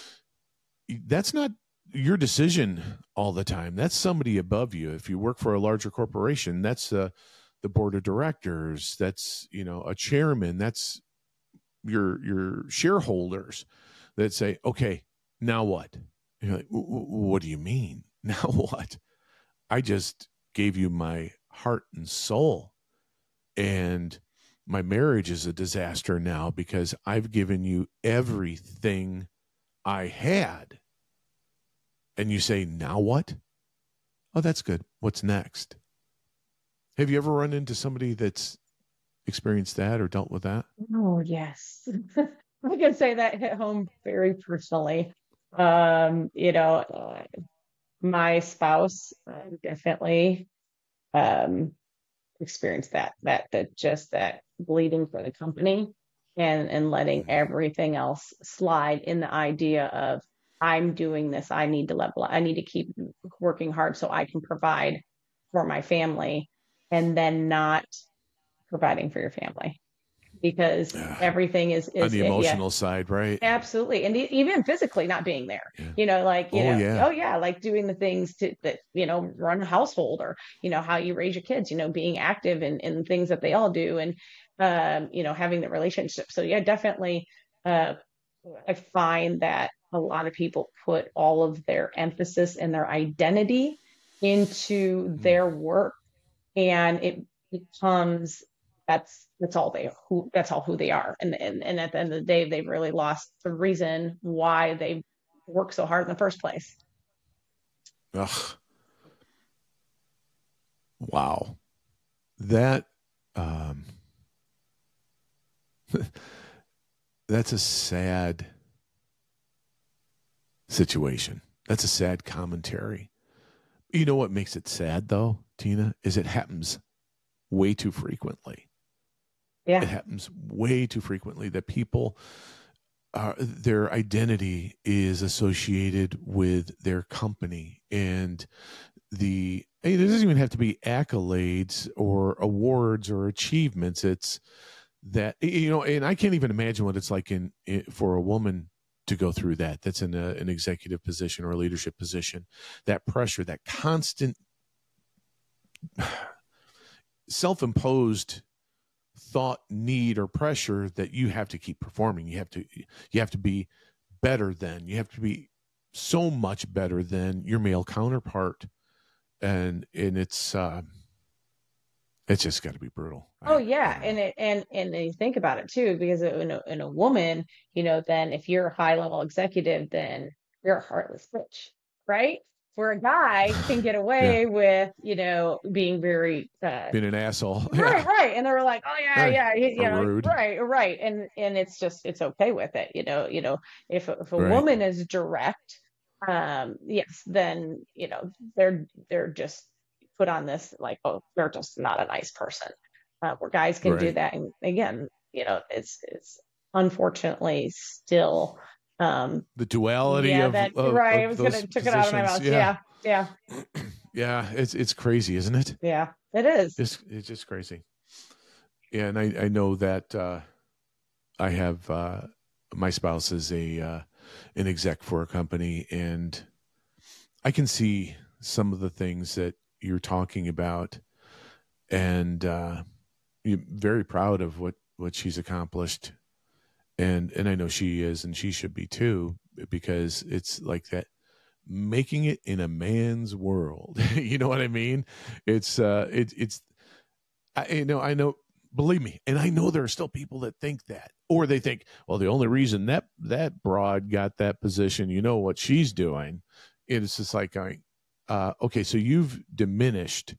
that's not your decision all the time. That's somebody above you. If you work for a larger corporation, that's uh, the board of directors. That's, you know, a chairman. That's your your shareholders that say, okay, now what? And you're like, what do you mean? Now what? I just gave you my heart and soul, and my marriage is a disaster now because I've given you everything I had. And you say, now what? Oh, that's good. What's next? Have you ever run into somebody that's experienced that or dealt with that?
Oh, yes. I can say that hit home very personally. Um, you know, uh, my spouse uh, definitely um, experienced that, that, that just that bleeding for the company and, and letting everything else slide in the idea of, I'm doing this. I need to level up. I need to keep working hard so I can provide for my family, and then not providing for your family because yeah. everything is, is
on the emotional
yeah.
side, right?
Absolutely. And the, even physically not being there, yeah. you know, like, you
oh,
know,
yeah.
oh yeah, like doing the things to that, you know, run a household, or, you know, how you raise your kids, you know, being active in, in things that they all do, and, um, you know, having the relationship. So yeah, definitely, uh, I find that a lot of people put all of their emphasis and their identity into mm. their work, and it becomes that's that's all they who that's all who they are, and and and at the end of the day, they've really lost the reason why they work so hard in the first place.
Ugh. Wow, that um, that's a sad situation. That's a sad commentary. You know what makes it sad, though, Tina, is it happens way too frequently.
Yeah.
It happens way too frequently that people uh, their identity is associated with their company, and the it doesn't even have to be accolades or awards or achievements. It's that, you know, and I can't even imagine what it's like in, in for a woman to go through that. That's in a, an executive position or a leadership position. That pressure, that constant self-imposed thought, need, or pressure that you have to keep performing. You have to, you have to be better than, you have to be so much better than your male counterpart. And, and it's, uh, it's just got to be brutal.
Oh yeah. And it, and, and you think about it too, because in a, in a woman, you know, then if you're a high level executive, then you're a heartless bitch, right? Where a guy can get away yeah. with, you know, being very uh,
being an asshole,
right,
yeah.
right, and they were like, oh yeah,
right.
yeah, you know,
rude.
right, right, and and it's just it's okay with it, you know, you know, if if a
right.
woman is direct, um, yes, then you know they're they're just put on this like, oh, they're just not a nice person, uh, where guys can
right.
do that, and again, you know, it's it's unfortunately still. Um,
the duality
yeah,
of,
that,
of
right.
of
I was
those
gonna took
positions.
it out of my mouth. Yeah, yeah,
yeah. yeah. It's it's crazy, isn't it?
Yeah, it is.
It's it's just crazy. Yeah, and I I know that uh, I have uh, my spouse is a uh, an exec for a company, and I can see some of the things that you're talking about, and uh, I'm very proud of what what she's accomplished. And and I know she is, and she should be too, because it's like that, making it in a man's world. You know what I mean? It's uh, it, it's, I you know I know, believe me, and I know there are still people that think that, or they think, well, the only reason that that broad got that position, you know what she's doing. It's just like going, uh, okay, so you've diminished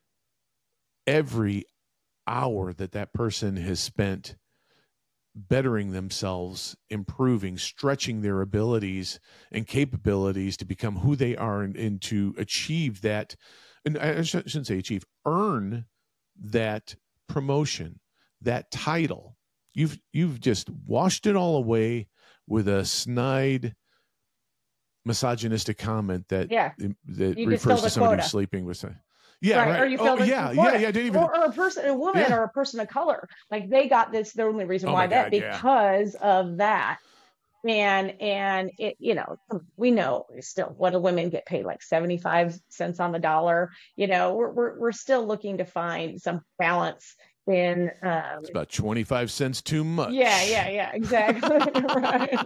every hour that that person has spent bettering themselves, improving, stretching their abilities and capabilities to become who they are, and, and to achieve that. And I shouldn't say achieve, earn that promotion, that title. You've, you've just washed it all away with a snide, misogynistic comment that,
yeah.
that
you
refers to somebody who's sleeping with somebody. Yeah,
right.
right.
Or you feel
oh,
like
yeah, yeah, yeah. I didn't even.
Or, or a person, a woman, yeah. or a person of color. Like they got this. The only reason
oh
why that
God,
because
yeah.
of that, and and it, you know, we know still what do women get paid, like seventy-five cents on the dollar. You know, we're we're we're still looking to find some balance in. Um,
it's about twenty-five cents too much.
Yeah, yeah, yeah. Exactly. Right.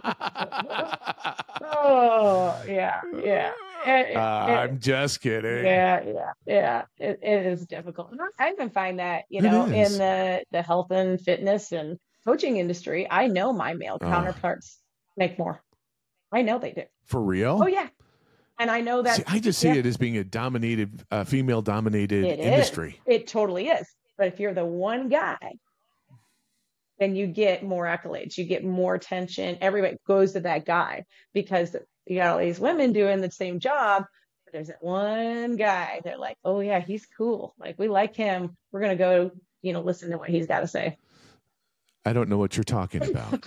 Oh, yeah, yeah. It,
uh,
it,
I'm just kidding.
Yeah, yeah, yeah. It, it is difficult. I even find that, you know, in the, the health and fitness and coaching industry, I know my male oh. counterparts make more. I know they do.
For real?
Oh, yeah. And I know that.
See, I just see yeah. it as being a dominated, uh, female-dominated
it
industry.
Is. It totally is. But if you're the one guy, then you get more accolades. You get more attention. Everybody goes to that guy because you got all these women doing the same job. But there's that one guy. They're like, oh, yeah, he's cool. Like, we like him. We're going to go, you know, listen to what he's got to say.
I don't know what you're talking about.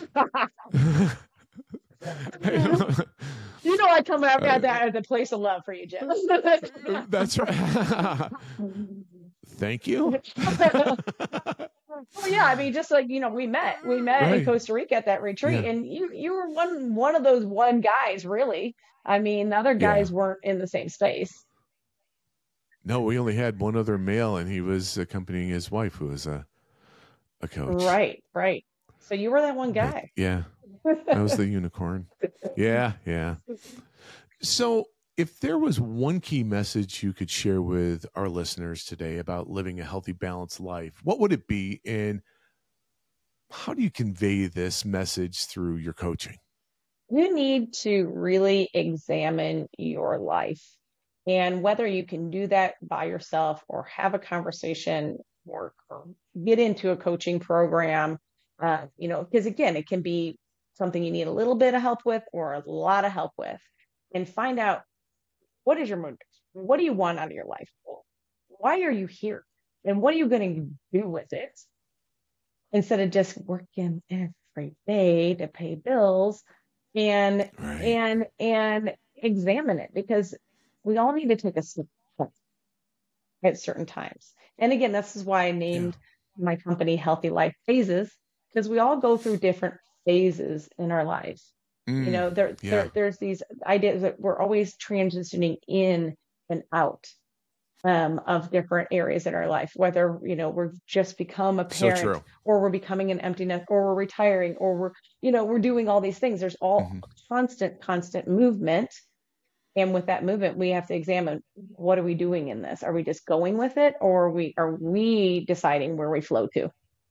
You know, I come out at that as a place of love for you, Jim.
That's right. Thank you.
Well, yeah, I mean, just like, you know, we met, we met right. in Costa Rica at that retreat, yeah. and you, you were one, one of those one guys, really. I mean, the other guys yeah. weren't in the same space.
No, we only had one other male, and he was accompanying his wife, who was a, a coach.
Right, right. So you were that one guy.
But, yeah. I was the unicorn. Yeah, yeah. So if there was one key message you could share with our listeners today about living a healthy, balanced life, what would it be? And how do you convey this message through your coaching?
You need to really examine your life, and whether you can do that by yourself or have a conversation or, or get into a coaching program, uh, you know, because again, it can be something you need a little bit of help with or a lot of help with, and find out, what is your motive? What do you want out of your life? Why are you here? And what are you going to do with it? Instead of just working great day to pay bills and
Right.
and and examine it, because we all need to take a step back at certain times. And again, this is why I named my company Healthy Life Phases, because we all go through different phases in our lives. You
Mm,
know, there,
yeah.
there there's these ideas that we're always transitioning in and out um, of different areas in our life, whether, you know, we're just become a
So
parent,
true.
or we're becoming an empty nest, or we're retiring, or we're, you know, we're doing all these things. There's all
Mhm.
constant, constant movement. And with that movement, we have to examine, what are we doing in this? Are we just going with it, or are we, are we deciding where we flow to?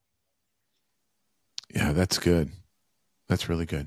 Yeah, that's good. That's really good.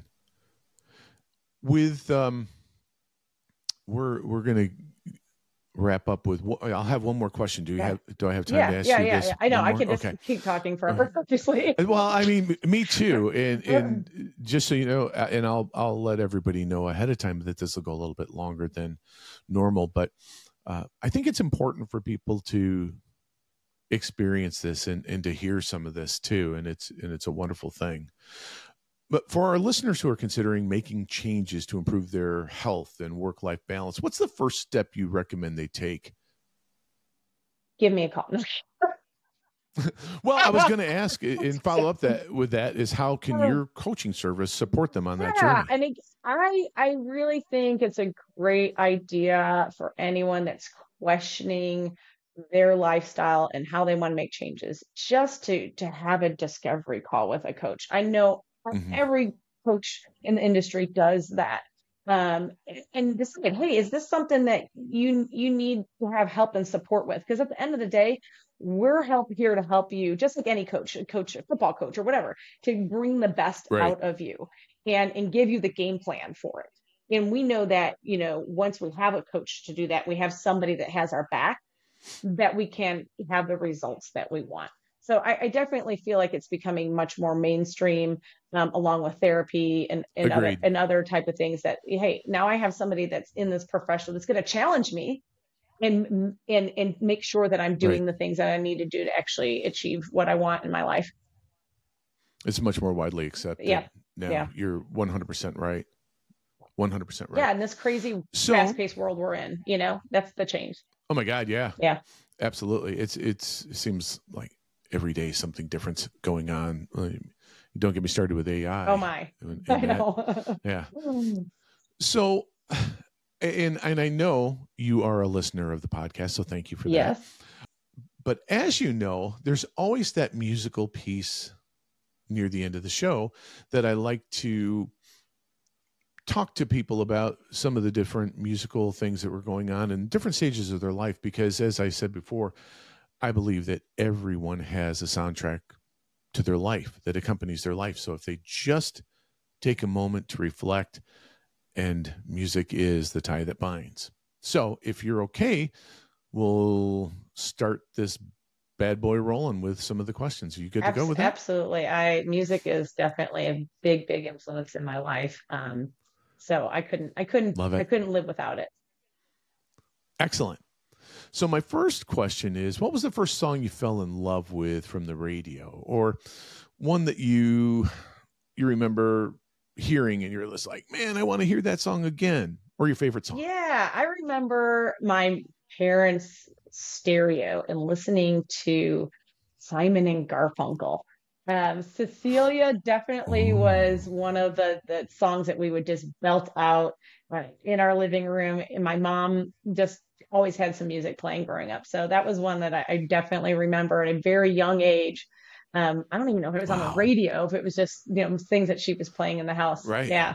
With um, we're we're gonna wrap up with. I'll have one more question. Do you
Yeah.
have? Do I have time
Yeah,
to ask
yeah,
you
yeah,
this?
yeah. I know.
one
I
more?
could just
Okay.
keep talking forever, obviously.
Well, I mean, me too. And and just so you know, uh, and I'll I'll let everybody know ahead of time that this will go a little bit longer than normal. But uh, I think it's important for people to experience this and and to hear some of this too. And it's and it's a wonderful thing. But for our listeners who are considering making changes to improve their health and work life balance, what's the first step you recommend they take?
Give me a call.
Well, I was going to ask and follow up that with that is how can your coaching service support them on that
Yeah,
journey?
I think I I really think it's a great idea for anyone that's questioning their lifestyle and how they want to make changes, just to to have a discovery call with a coach. I know
Mhm.
every coach in the industry does that. Um, and decide, hey, is this something that you you need to have help and support with? Because at the end of the day, we're help here to help you, just like any coach, a coach, a football coach, or whatever, to bring the best
Right.
out of you and and give you the game plan for it. And we know that, you know, once we have a coach to do that, we have somebody that has our back, that we can have the results that we want. So I, I definitely feel like it's becoming much more mainstream, um, along with therapy and, and other
Agreed.
and other type of things that, hey, now I have somebody that's in this profession that's going to challenge me and and and make sure that I'm doing
Right.
the things that I need to do to actually achieve what I want in my life.
It's much more widely accepted
Yeah.
now.
Yeah.
You're one hundred percent right. one hundred percent right.
Yeah, in this crazy,
So-
fast-paced world we're in, you know, that's the change.
Oh my God. Yeah.
Yeah.
Absolutely. It's, it's, it seems like every day something different's going on. Uh, Don't get me started with A I.
Oh my.
And-
I
and that-
know.
Yeah. So, and and I know you are a listener of the podcast, so thank you for that.
Yes.
But as you know, there's always that musical piece near the end of the show that I like to talk to people about some of the different musical things that were going on in different stages of their life. Because as I said before, I believe that everyone has a soundtrack to their life that accompanies their life. So if they just take a moment to reflect, and music is the tie that binds. So if you're okay, we'll start this bad boy rolling with some of the questions. Are you good to
Abs-
go with that?
Absolutely. I music is definitely a big, big influence in my life. Um, so I couldn't, I couldn't,
Love it.
I couldn't live without it.
Excellent. So my first question is, what was the first song you fell in love with from the radio, or one that you you remember hearing and you're just like, man, I want to hear that song again, or your favorite song?
Yeah, I remember my parents' stereo and listening to Simon and Garfunkel. Um, Cecilia definitely
Ooh.
was one of the, the songs that we would just belt out uh, in our living room. And my mom just always had some music playing growing up. So that was one that I, I definitely remember at a very young age. Um, I don't even know if it was on
Wow.
the radio, if it was just, you know, things that she was playing in the house.
Right.
Yeah.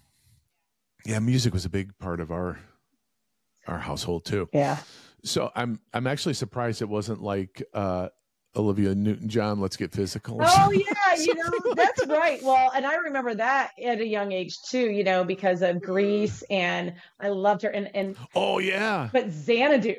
Yeah, music was a big part of our our household too.
Yeah.
So I'm I'm actually surprised it wasn't like uh, Olivia Newton-John, Let's Get Physical. or
Oh
something-
yeah, you know,
something like
that's
that.
right. Well, and I remember that at a young age too, you know, because of Grease, and I loved her. And and
Oh yeah.
but Xanadu,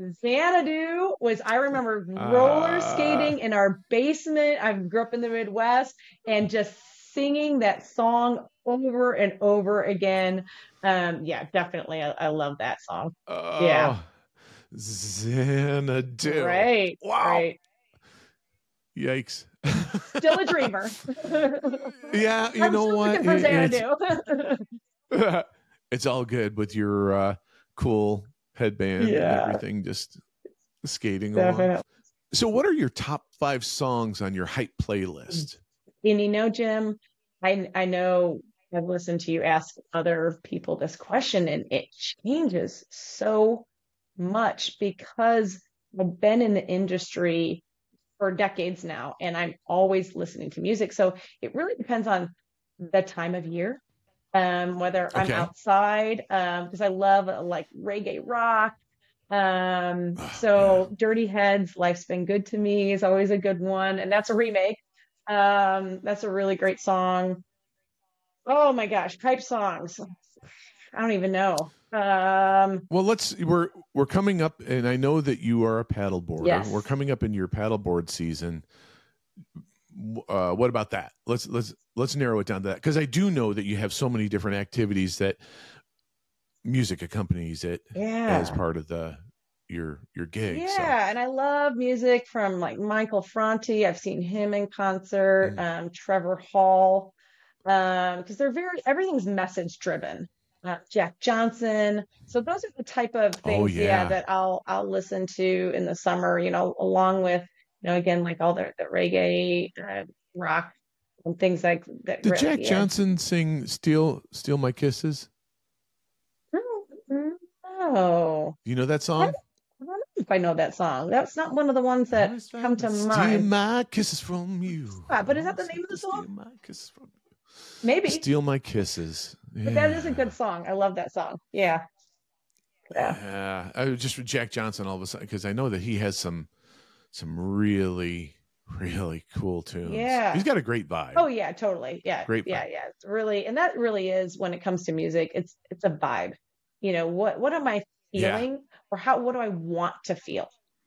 Xanadu was, I remember roller
Ah.
skating in our basement. I grew up in the Midwest and just singing that song over and over again. Um, yeah, definitely, I, I love that song.
Oh,
Yeah.
Xanadu.
Right,
Wow.
right.
Yikes.
Still a dreamer.
Yeah, you
I'm
know
still
what?
looking for
It-
Xanadu.
it's all good with your uh, cool headband and
Yeah.
everything, just skating along.
Definitely.
So, what are your top five songs on your hype playlist?
And you know, Jim, I I know I've listened to you ask other people this question, and it changes so much because I've been in the industry for decades now, and I'm always listening to music. So it really depends on the time of year, um, whether I'm
Okay.
outside, um, because I love uh, like reggae rock. Um,
Oh,
so Dirty Heads, Life's Been Good to Me is always a good one, and that's a remake. Um, that's a really great song. Oh my gosh, hype songs. I don't even know. Um,
Well, let's we're we're coming up, and I know that you are a paddleboarder.
Yes.
We're coming up in your paddleboard season. Uh, what about that? Let's let's let's narrow it down to that, because I do know that you have so many different activities that music accompanies it
yeah.
as part of the your your gig.
Yeah,
So.
and I love music from like Michael Franti. I've seen him in concert,
Mm.
um, Trevor Hall, um, because they're very everything's message driven. Uh, Jack Johnson. So those are the type of things,
Oh, yeah.
that I'll I'll listen to in the summer. You know, along with you know again like all the the reggae, uh, rock, and things like that.
Did
really-
Jack
yeah.
Johnson sing "Steal Steal My Kisses"?
No,
Do you know that song?
I don't know if I know that song. That's not one of the ones that come to
Steal
mind.
my kisses from you.
Ah, but is that the name of the song?
Steal my kisses from you.
Maybe.
Steal my kisses.
But that is a
Yeah.
good song. I love that song. Yeah. Yeah.
Yeah, I was just with Jack Johnson all of a sudden, because I know that he has some some really really cool tunes.
Yeah.
He's got a great vibe.
Oh yeah, totally. Yeah.
Great
Yeah,
vibe.
yeah. It's really, and that really is when it comes to music, it's it's a vibe. You know, what what am I
Yeah.
feeling, or how what do I want to feel?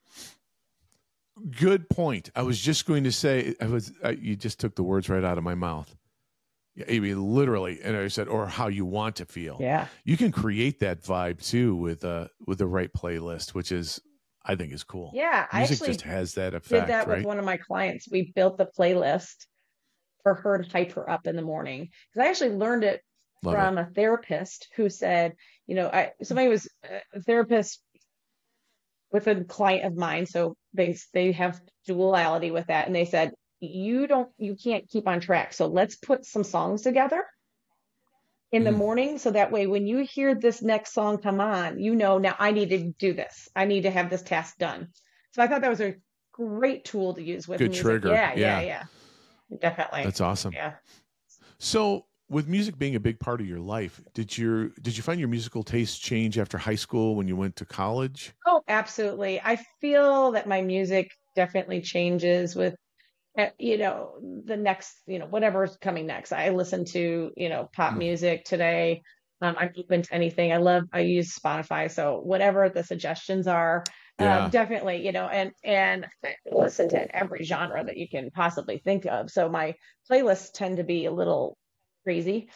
Good point. I was just going to say, I was uh, you just took the words right out of my mouth. Yeah, I mean, literally, and I said, or how you want to feel.
Yeah.
You can create that vibe too with uh with the right playlist, which is I think is cool.
Yeah. I
Music
actually
just has that
did
effect,
that
right?
with one of my clients. We built the playlist for her to hype her up in the morning. Because I actually learned it
Love
from
it.
a therapist who said, you know, I somebody was a therapist with a client of mine, so they they have duality with that, and they said, you don't you can't keep on track, so let's put some songs together in the
Mm.
morning, so that way when you hear this next song come on, you know, now I need to do this, I need to have this task done. So I thought that was a great tool to use with
Good
music.
trigger.
Yeah, yeah,
Yeah.
yeah, definitely.
That's awesome.
Yeah.
So, with music being a big part of your life, did your did you find your musical taste change after high school when you went to college?
Oh, absolutely. I feel that my music definitely changes with, uh, you know, the next, you know, whatever's coming next. I listen to, you know, pop
Mm.
music today. Um, I'm open to anything. I love, I use Spotify. So whatever the suggestions are,
Yeah.
um, definitely, you know, and, and I listen to every genre that you can possibly think of. So my playlists tend to be a little crazy.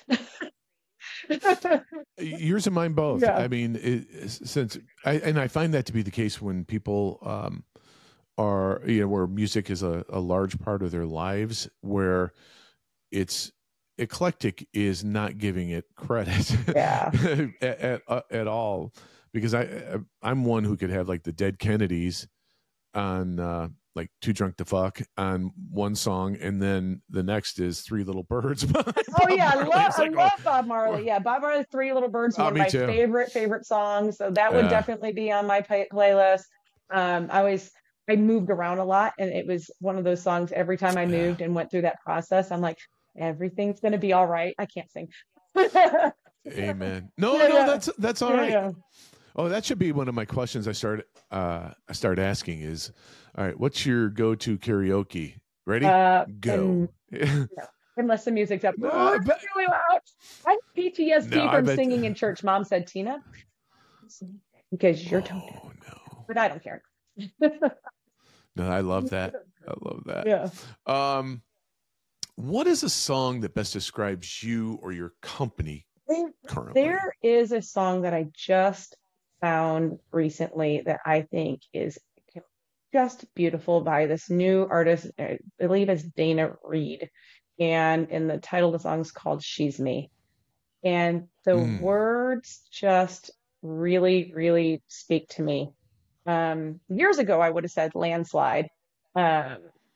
Yours and mine both.
Yeah.
I mean, it, since I and I find that to be the case when people um, are you know where music is a, a large part of their lives, where it's eclectic is not giving it credit
Yeah.
at, at at all, because I I'm one who could have like the Dead Kennedys on uh, like Too Drunk to Fuck on one song, and then the next is Three Little Birds.
Oh yeah, I love, I love Bob Marley. Yeah, Bob Marley, Three Little Birds,
Oh,
one of
me
my
too.
favorite favorite songs. So that would
Yeah.
definitely be on my play- playlist. Um, I always I moved around a lot, and it was one of those songs. Every time I moved and went through that process, I'm like, everything's gonna be all right. I can't sing.
Amen. No,
Yeah,
no,
yeah.
that's that's all
Yeah,
right.
yeah.
Oh, that should be one of my questions. I started uh, I start asking is, all right, what's your go-to karaoke? Ready?
Uh,
Go.
Unless the music's up
No, I
really
bet-
loud. I have P T S D
No, I
from
bet-
singing in church. Mom said, Tina, because you're tone deaf.
Oh no,
But I don't care.
no, I love that. I love that.
Yeah.
Um, what is a song that best describes you or your company currently?
There is a song that I just found recently that I think is just beautiful by this new artist, I believe it's Dana Reed. And, and the title of the song is called She's Me. And the
Mm.
words just really, really speak to me. Um, years ago, I would have said landslide. Um,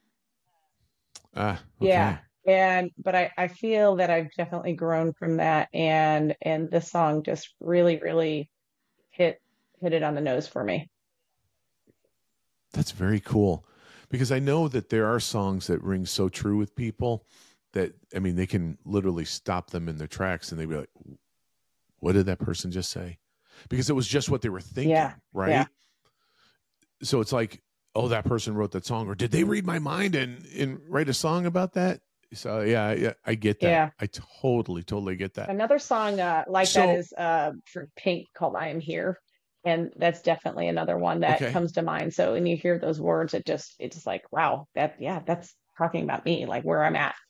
Ah, okay.
yeah. And, but I, I feel that I've definitely grown from that. And, and this song just really, really hit, hit it on the nose for me.
That's very cool, because I know that there are songs that ring so true with people that, I mean, they can literally stop them in their tracks and they'd be like, what did that person just say? Because it was just what they were thinking,
Yeah,
right?
yeah.
So it's like, oh, that person wrote that song, or did they read my mind and, and write a song about that? So yeah, yeah, I get that.
Yeah.
I totally, totally get that.
Another song uh, like
So-
that is uh, for Pink called I Am Here. And that's definitely another one that
Okay.
comes to mind. So when you hear those words, it just, it's just like, wow, that, yeah, that's talking about me, like where I'm at.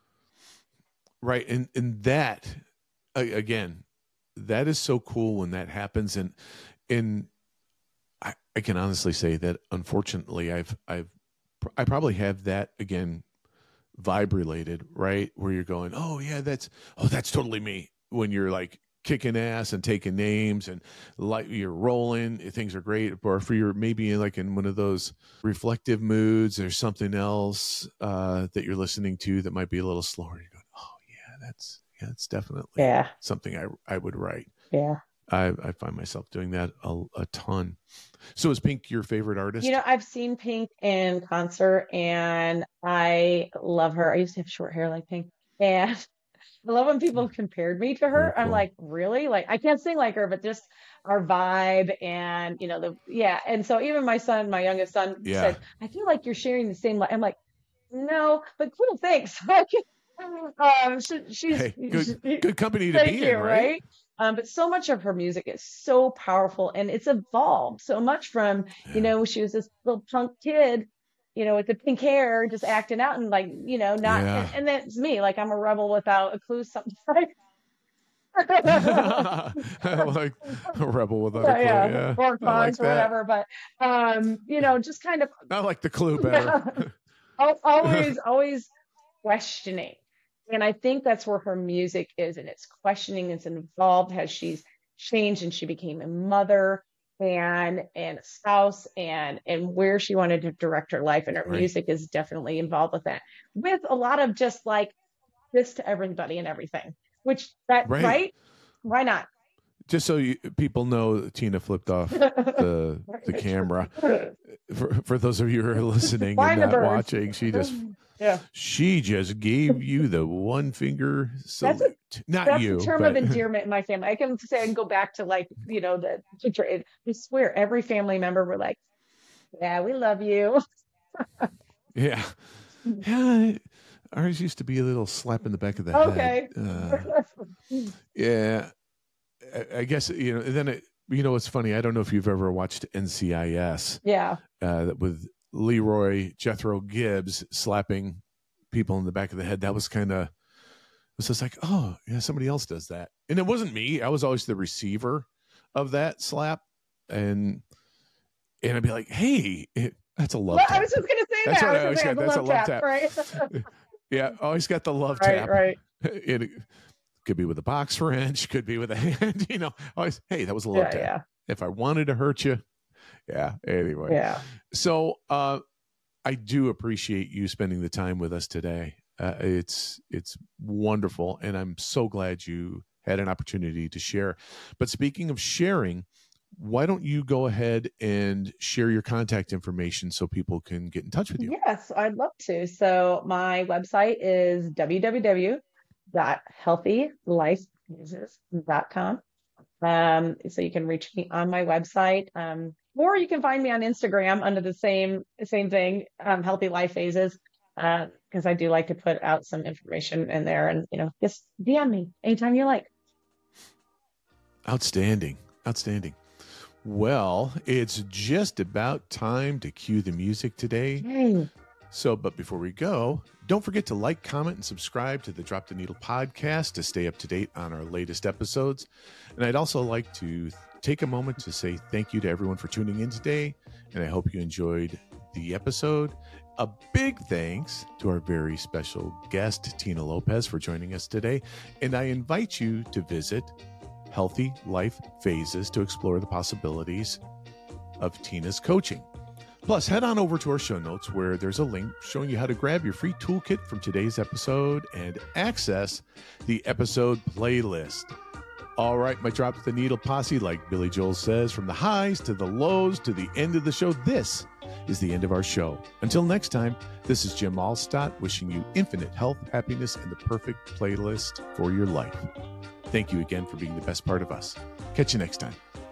Right. And and that a- again, that is so cool when that happens. And and I, I can honestly say that unfortunately I've I've I probably have that again vibe related, right? Where you're going, oh yeah, that's oh that's totally me. When you're like kicking ass and taking names and like you're rolling, things are great. Or if you're maybe in like in one of those reflective moods, there's something else uh, that you're listening to that might be a little slower. You're going, oh yeah, that's yeah, it's definitely
Yeah.
something I I would write.
Yeah.
I, I find myself doing that a, a ton. So is Pink your favorite artist?
You know, I've seen Pink in concert and I love her. I used to have short hair like Pink. And I love when people compared me to her.
Very
I'm
cool.
like, really? Like, I can't sing like her, but just our vibe and, you know, the, yeah. And so even my son, my youngest son
Yeah.
said, I feel like you're sharing the same life. I'm like, no, but cool, thanks. Like, um, she, she's
Hey, good
she-
good company to
thank
be
you,
in, right?
Um, but so much of her music is so powerful and it's evolved so much from,
Yeah.
you know, she was this little punk kid, you know, with the pink hair, just acting out and like, you know, not,
Yeah.
and, and that's me, like I'm a rebel without a clue, something like,
Like a rebel without a clue.
yeah,
Yeah,
or
I like
cons or
that.
whatever, but, um, you know, just kind of
I like the clue better.
al- always, always questioning. And I think that's where her music is. And it's questioning, it's involved as she's changed and she became a mother and and a spouse and and where she wanted to direct her life. And her
Right.
music is definitely involved with that. With a lot of just like this to everybody and everything. Which that
Right.
right? Why not?
Just so you, people know, Tina flipped off the the camera. For, for those of you who are listening
Find
and
the
not
bird.
watching, she just
Yeah.
she just gave you the one finger salute.
That's
not
That's
you,
the term
but
of endearment in my family. I can say I can go back to like, you know, the picture. I swear every family member were like, yeah, we love you.
yeah, yeah. Ours used to be a little slap in the back of the
Okay.
head. Uh, yeah, I, I guess you know. And then it, you know, it's funny. I don't know if you've ever watched N C I S
Yeah.
uh, with Leroy Jethro Gibbs slapping people in the back of the head. That was kind of, it was just like, oh yeah, somebody else does that, and it wasn't me. I was always the receiver of that slap, and and I'd be like, hey, it, that's a love
Well,
tap.
I was just gonna say
That's
that.
what
I
I
was
always
gonna say
got.
the
That's a
love
love
tap,
tap.
right?
Yeah, always got the love
right,
tap.
right.
It could be with a box wrench, could be with a hand, you know, always, hey, that was a love
Yeah,
tap.
yeah,
If I wanted to hurt you. Yeah. Anyway.
yeah.
So uh, I do appreciate you spending the time with us today. Uh, it's it's wonderful. And I'm so glad you had an opportunity to share. But speaking of sharing, why don't you go ahead and share your contact information so people can get in touch with you?
Yes, I'd love to. So my website is w w w dot healthy life phases dot com. Um, so you can reach me on my website, um, or you can find me on Instagram under the same same thing, um, Healthy Life Phases, because I do like to put out some information in there, and you know, just D M me anytime you like.
Outstanding. Outstanding. Well, it's just about time to cue the music today.
Yay.
So, but before we go, don't forget to like, comment, and subscribe to the Drop the Needle podcast to stay up to date on our latest episodes. And I'd also like to take a moment to say thank you to everyone for tuning in today and I hope you enjoyed the episode. A big thanks to our very special guest, Tina Lopez, for joining us today. And I invite you to visit Healthy Life Phases to explore the possibilities of Tina's coaching. Plus, head on over to our show notes where there's a link showing you how to grab your free toolkit from today's episode and access the episode playlist. All right, my Drop the Needle posse, like Billy Joel says, from the highs to the lows to the end of the show, this is the end of our show. Until next time, this is Jim Alstott wishing you infinite health, happiness, and the perfect playlist for your life. Thank you again for being the best part of us. Catch you next time.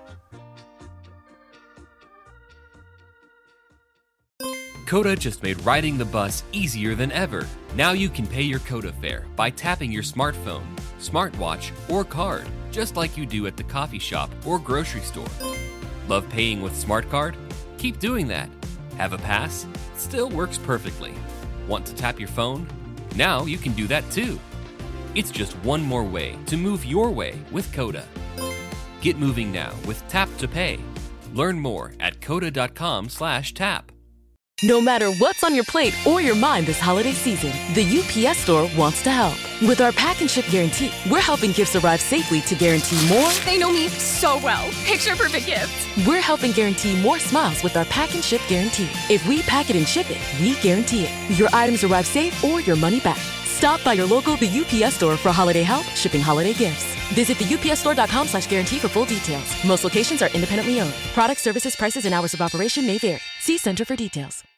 Coda just made riding the bus easier than ever. Now you can pay your Coda fare by tapping your smartphone, smartwatch, or card, just like you do at the coffee shop or grocery store. Love paying with Smart Card? Keep doing that. Have a pass? Still works perfectly. Want to tap your phone? Now you can do that too. It's just one more way to move your way with Coda. Get moving now with Tap to Pay. Learn more at coda.com slash tap.
No matter what's on your plate or your mind this holiday season, the U P S Store wants to help. With our pack and ship guarantee, we're helping gifts arrive safely to guarantee more.
They know me so well. Picture perfect gifts.
We're helping guarantee more smiles with our pack and ship guarantee. If we pack it and ship it, we guarantee it. Your items arrive safe or your money back. Stop by your local The U P S Store for holiday help, shipping holiday gifts. Visit the U P S store dot com slash guarantee for full details. Most locations are independently owned. Product, services, prices, and hours of operation may vary. See Center for details.